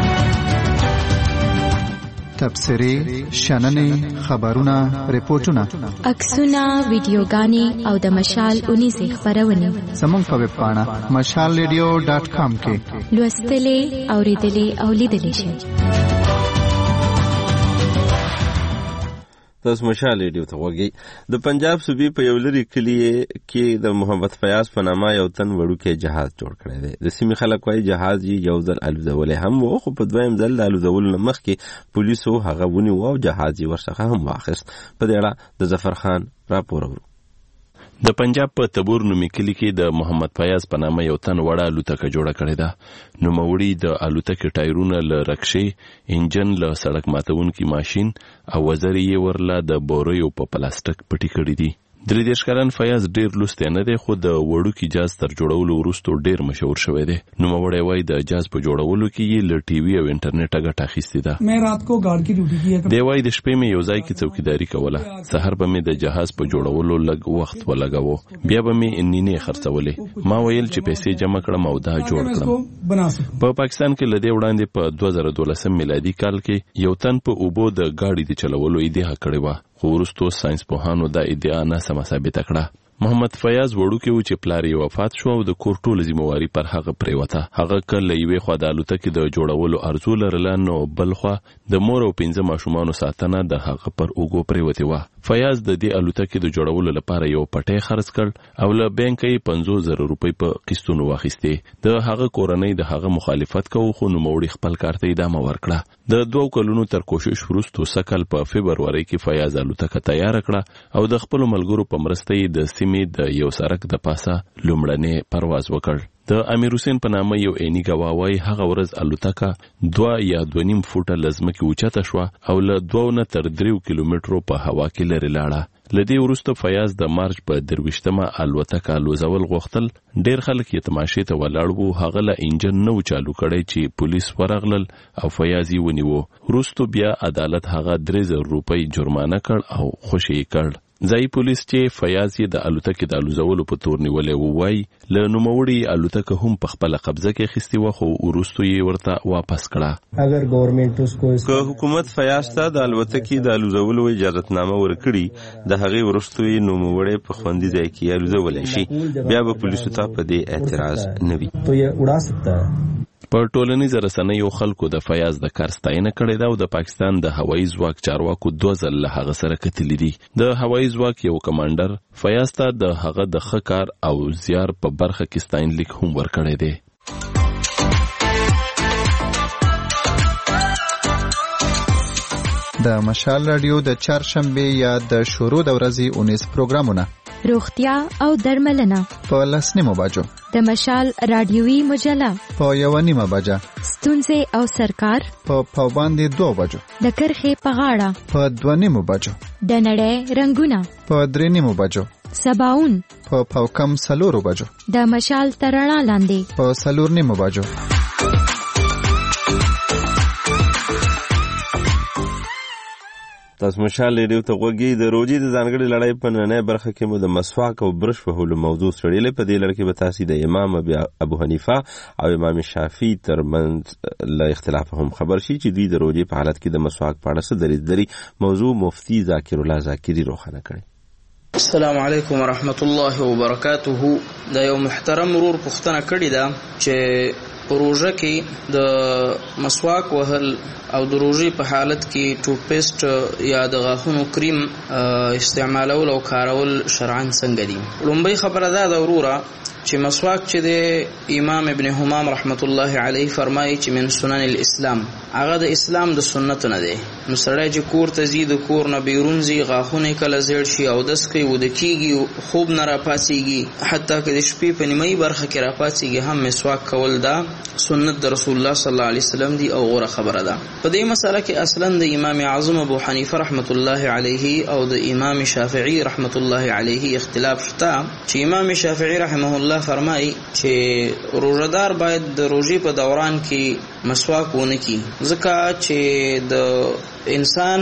تبصرې، شننې، خبرونه، ریپورتونه، عکسونه، ویډیوګانې او د مشال اونیزې خپرونې زموږ په ویب پاڼه مشال ریډیو ډاټ کام کې لوستلې، اورېدلې او لیدلې شئ. تاسو مشال ریډیو ته وګورئ. د پنجاب صوبې په یو لري کلی کې د محمد فیاض په نامه یو تن وړوکی جهاز جوړ کړی دی. د سیمې خلک وایي جهاز یې یو ځل الوزولی هم و، خو په دویم ځل د الوزولو نه مخکې پولیسو هغه ونیو او جهاز یې ورڅخه هم واخیست. په دې اړه د ظفر خان راپور اورو. د پنجاب په تبور نومي کلي کې د محمد فیاض په نامه یو تن وړه الوتکه جوړه کړې ده. نوموړي د الوتکې ټایرونه له رکشې، انجن له سړک ماتونکي ماشین او وزرې یې ورله د بوریو په پلاستیک پټي کړي دي. درې دېرش کلن فیاض ډېر لوستی نه دی، خو د وړوکي جاز تر جوړولو وروستو ډېر مشهور شوی دی. نوموړی وایي د جاز په جوړولو کې یې له ټي وي او انټرنیټه ګټه اخیستې ده. دی وایي د شپې مې یو ځای کې څوکیداري کوله، سهار به مې د جهاز په جوړولو لږ وخت ولګاوه، بیا به مې نینې خرڅولې. ما ویل چې پیسې جمع کړم او دا جوړ کړم. په پاکستان کې له دې وړاندې په دوه زره دولسم میلادي کال کې یو تن په اوبو د ګاډي د چلولو ادعا کړې وه، خو وروستو ساینس پوهانو دا ادعا ناسمه ثابته کړه. محمد فیاض وړوکی و چې پلار یې وفات شو او د کور ټوله ذمہواري پر هغه پریوته. هغه که له یوې خوا د الوتکې د جوړولو ارزو لرله نو بل خوا د مور او پنځه ماشومانو ساتنه د هغه پر اوږو پریوتې وه. فیاض د دې الوتکې د جوړولو لپاره یو پټی خرڅ کړ او له بانک یې پنځوس زره روپۍ په قسطونو واخیستې. د هغه کورنۍ د هغه مخالفت کوو، خو نوموړي خپل کار ته ادامه ورکړه. د دوو کلونو تر کوشش وروسته سکل په فبروري کې فیاض الوتکه تیار کړه او د خپل ملګرو په مرسته یې د سیمې د یو سړک د پاسه لومړنی پرواز وکړ. د امیر حسین په نامه یو عیني ګواه وایي هغه ورځ الوتکه دوه یا دوه نیم فوټه له ځمکې اوچته شوه او له دوو نه تر دریو کیلومترو په هوا کې لرې لاړه. له دې وروسته فیاض د مارچ په درویشتمه الوتکه الوزول غوښتل. ډېر خلک یې تماشې ته ولاړ وو. هغه له انجن نه و چالو کړی چې پولیس ورغلل او فیاض یې ونیو. وروستو بیا عدالت هغه درې زره روپۍ جرمانه کړ او خوشي یې کړ. ځایي پولیس چې فیاض یې د الوتکې د الوزولو په تور نیولی و وایي له نوموړي الوتکه هم په خپله قبضه کې اخیستې وه، خو وروستو یې ورته واپس کړه. که حکومت فیاض ته د الوتکې د الوزولو اجازتنامه ورکړي، د هغې وروستو یې نوموړی په خوندي ځای کې الوزولی شي، بیا به پولیسو ته په دې اعتراض نه وي. په ټولنیزو رسنیو خلکو د فیاض د کار ستاینه کړې ده او د پاکستان د هوایي ځواک چارواکو دوه ځل له هغه سره کتلي دي. د هوایي ځواک یو کمانډر فیاض ته د هغه د ښه کار او زیار په برخه کې ستاینلیک هم ورکړی دی. د مشال رادیو د چهارشنبه یا د شروع د ورځې اونیس پروګرامونه روغتیا او درملنه په لس نیمو بجو، د مشال رادیوي مجله په یو نیمه بجه، ستونزې او سرکار په پاوباندې دوه بجو، د کرښې په غاړه په دوه نیمو بجو، د نړۍ رنگونه په درې نیمو بجو، سباون په پاوکم سلورو بجو، د مشال ترڼا لاندې په سلور نیمو بجو. تاسو مشال ریډیو ته غوږی د روجي د ځانګړي لړۍ په نننۍ برخه کې مو د مسواک او برش وهلو موضوع سړېلې. په دې لړ کې به تاسو د امام ابو حنیفه او امام شافعي ترمنځ له اختلاف هم خبر شي چې دوی د روجي په حالت کې د مسواک په اړه څه دریځ لري. موضوع مفتی ذاکر الله ذاکری روښانه کړي. السلام علیکم ورحمت الله وبرکاته. د یو محترم ورور پوښتنه کړې ده چې پروژه کې د مسواک وهل او د روژې په حالت کې ټوت پیسټ یا د غاښونو کریم استعمالول او کارول شرعاً څنګه دي؟ لومبۍ خبره دا ده وروره چې مسواک چې د امام ابن حمام رحمت الله علیه فرمایي چې من سنن الاسلام، هغه د اسلام د سنت نه دی. نو سړی چې کور ته ځي د کور نه بیرون ځي، غاښونه کله زیړ شي او دس کوي وده کېږي، خوب نه راپاڅېږي، حتی که د شپې په نیمایي برخه کې راپاڅېږي هم مسواک کول دا سنت د رسول الله صلی الله علیه وسلم دی او غوره خبره ده. په دې مسله کې اصلا د امام اعظم ابو حنیفه رحمت الله علیه او د امام شافعی رحمت الله علیه اختلاف شته چې امام شافعی رحمه الله فرمایي چې روزدار باید د روزي په دوران کې مسواک ونه کړي، ځکه چې د انسان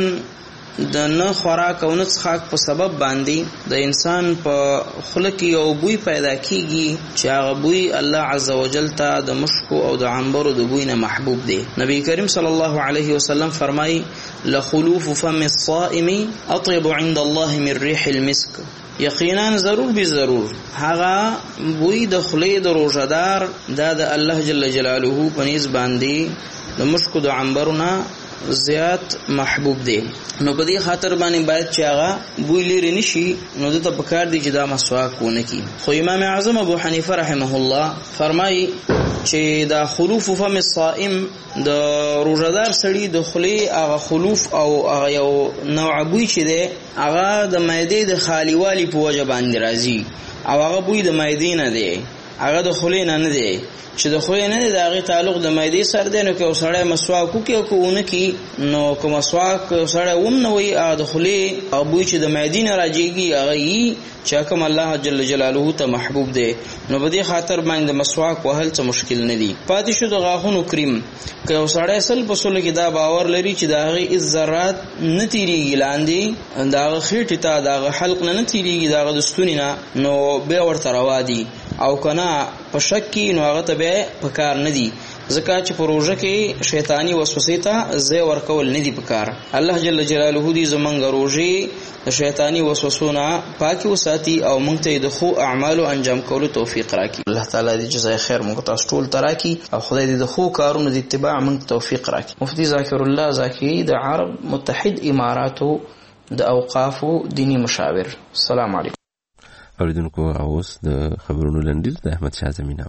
د نه خوراک او نه څښاک په سبب باندې د انسان په خوله کې یو بوی پیدا کیږي چې هغه بوی الله عز وجل ته د مشکو او د عنبرو د بوی نه محبوب دی. نبی کریم صلی الله علیه وسلم فرمایي لخلوف فم الصائم اطيب عند الله من ريح المسك، یقینا ضرور به ضرور هغه بوی د خولې د روزدار دا د الله جل جلاله په نسبت باندې د مشکو د عنبرونه زیات محبوب دی. نو په دې خاطر باندې باید چې هغه بوی لري نشي، نو دته پکار دی چې دا مسواک ونه کی. خو امام اعظم ابو حنیفه رحمه الله فرمایي چې دا خلوف فم الصائم د روزدار سړي د خولې هغه خلوف او هغه یو نوع بوی چې دی هغه د معدې د خالیوالي په وجه باندې راځي او هغه بوی د معدې نه دی، هغه د خولې نه نه دی چې د خولې نه دی، د هغې تعلق د معدې سره دی. نو که یو سړی مسواک وکړي او که ونه کړي، نو که مسواک سړی ونه نه وي هغه د خولې هغه بوی چې د معدې نه راجېږي هغه یي چې کوم الله جل جلاله ته محبوب دی. نو په دې خاطر باندې مسواک وهل څه مشکل نه دی. پاتې شو د غاښونو کریم، که یو سړی سل په سلو کې دا باور لري چې د هغې هېڅ ذرات نه تېرېږي لاندې د هغه خېټې ته د هغه حلق نه نه تېرېږي د هغه د ستوني نه، نو بیا ورته روا دي. او کنه په شک کې نو هغه ته بیا پکار نه دي، ځکه چې په روژه کې شیطانی وسوسې ته ځای ورکول نه دي پکار. الله جل جلاله دې زمونږ روژې د شیطانی وسوسو نه پاکي وساتي او موږ ته د ښو اعمالو انجام کولو توفیق راکړي. الله تعالی دې جزای خیر موږ تاسو ټول ته راکړي او خدای دې د ښو کارونو د اتباع موږ توفیق راکړي. مفتی ذاکر الله ذاکری د عرب متحد اماراتو د اوقافو دینی مشاور. السلام علیکم. اوریدونکو اوس د خبرونو لنډیز د احمد شاه زمیناور.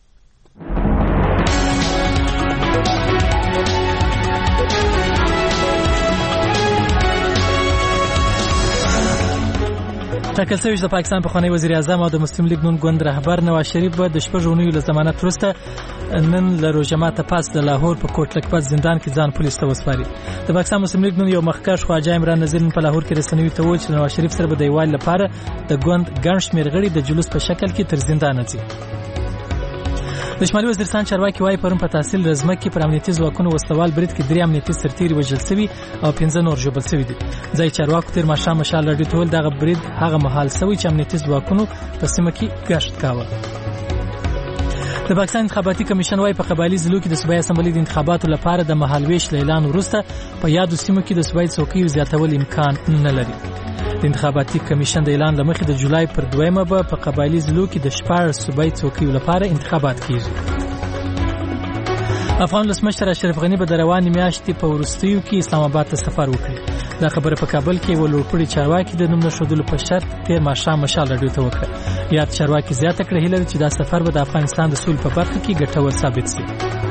ټاکل شوی د پاکستان پخوانی وزیر اعظم او د مسلم لیگ نون ګوند رهبر نواز شریف به د شپږ اونیو له ضمانت وروسته نن له روژه پاس د لاهور په کوټ لکپت زندان کې ځان پولیس ته وسپاري. د پاکستان مسلم لیگ نون یو مخکښ خواجه عمران نظیر په لاهور کې رسنیو ته وویل چې نواز شریف سره به د یووالي لپاره د ګوند ګڼ شمېر غړي د جلوس په شکل کې تر زندانه ځي. د شمالي وزیرستان چارواکي وايي پرون په تحصیل رزمه کې پر امنیتي ځواکونو وسلوال برید کې درې امنیتي سرتیري وژل شوي او پنځه نور ژوبل شوي دي. ځای چارواکو تیر ماښام مشال راډیو ته ویل دغه برید هغه مهال شوی چې امنیتي ځواکونو په سیمه کې ګشت کاوه. د پاکستان انتخاباتي کمیشن وايي په قبایلي ضلعو کې د صوبایي اسمبلۍ د انتخاباتو لپاره د مهالویش اعلان وروسته په یادو سیمو کې د صوبایي څوکیو زیاتول امکان نه لري. د انتخاباتي کمیشن د اعلان لمخې د جولای پر دویمه به په قبایلي ضلعو کې د شپږ صوبایي څوکیو لپاره انتخابات کیږي. افغان ولسمشر اشرف غنی به روانې میاشتې په وروستیو کې اسلام آباد ته سفر وکړ. دا خبره په کابل کې یو لوړپوړي چارواکي د نوم نښودلو په شرط تیر ماښام مشال راډیو ته وکړه. یاد چارواکي زیاته کړه هیله چې دا سفر به د افغانستان د سولې په برخه کې ګټور ثابت شي.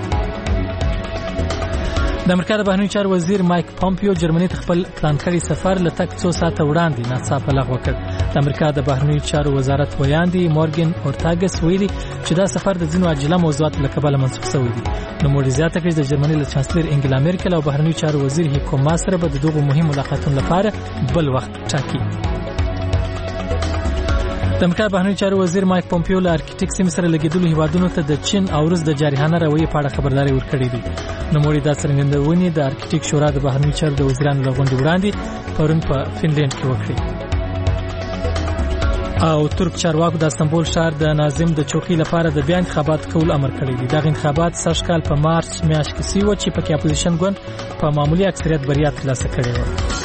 د امریکا د بهرنیو چارو وزیر مایک پامپیو جرمني ته خپل پلان کړی سفر له تک څو ساعته وړاندې ناڅاپه لغوه کړ. د امریکا د بهرنیو چارو وزارت ویاندې مورګن اورتاګس ویلي چې دا سفر د ځینو عاجله موضوعاتو له کبله منسوخ شوی دی. نو موږ زیاته کړي د جرمني له چانسلر انګلا میرکل او بهرنیو چارو وزیر هیکو ماس سره به د دغو مهم ملاقاتونو لپاره بل وخت ټاکي. د امریکا بهرنیو چارو وزیر مایک پامپیو له ارکټیک سیمې سره لګیدلو هیوادونو ته د چین او روس د جارحانه رویې په اړه خبرداری ورکړې دي. نوموړي دا څرګندونې د ارکټیک شورا د بهرنیو چارو د وزیرانو له غونډې وړاندې پرون په فنلند کې وکړې. او ترک چارواکو د استانبول ښار د ناظم د چوکۍ لپاره د بیا انتخابات کول امر کړی دی. دغه انتخابات سږ کال په مارچ میاشت کې سوي چې پکې اپوزیشن ګوند په معمولی اکثریت بریا ترلاسه کړې وه.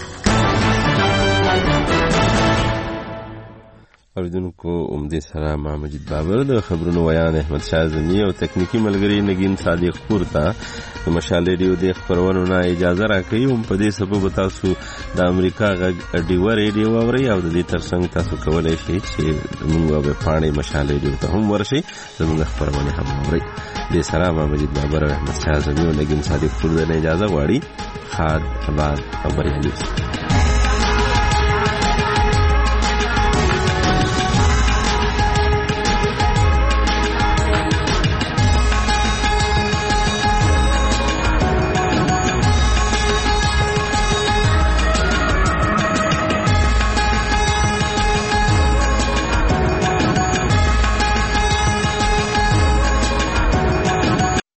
اوریدونکو عمدې سره ما مجید بابر د خبرونو ویان احمد شاه اعظمي او تکنیکی ملګری نگین صادق پور ته د مشال ریډیو د خبرونو نه اجازه راکړي. هم په دې سبب تاسو د امریکا غږ ډیو ریډیو اورئ او د دې ترڅنګ تاسو کولای شئ چې موږ به پاڼې مشال ریډیو ته هم ورشئ زموږ خبرونه هم اورئ. دې سره ما مجید بابر او احمد شاه اعظمي او نگین صادق پور ته اجازه غواړي. خاد آباد او بریالي.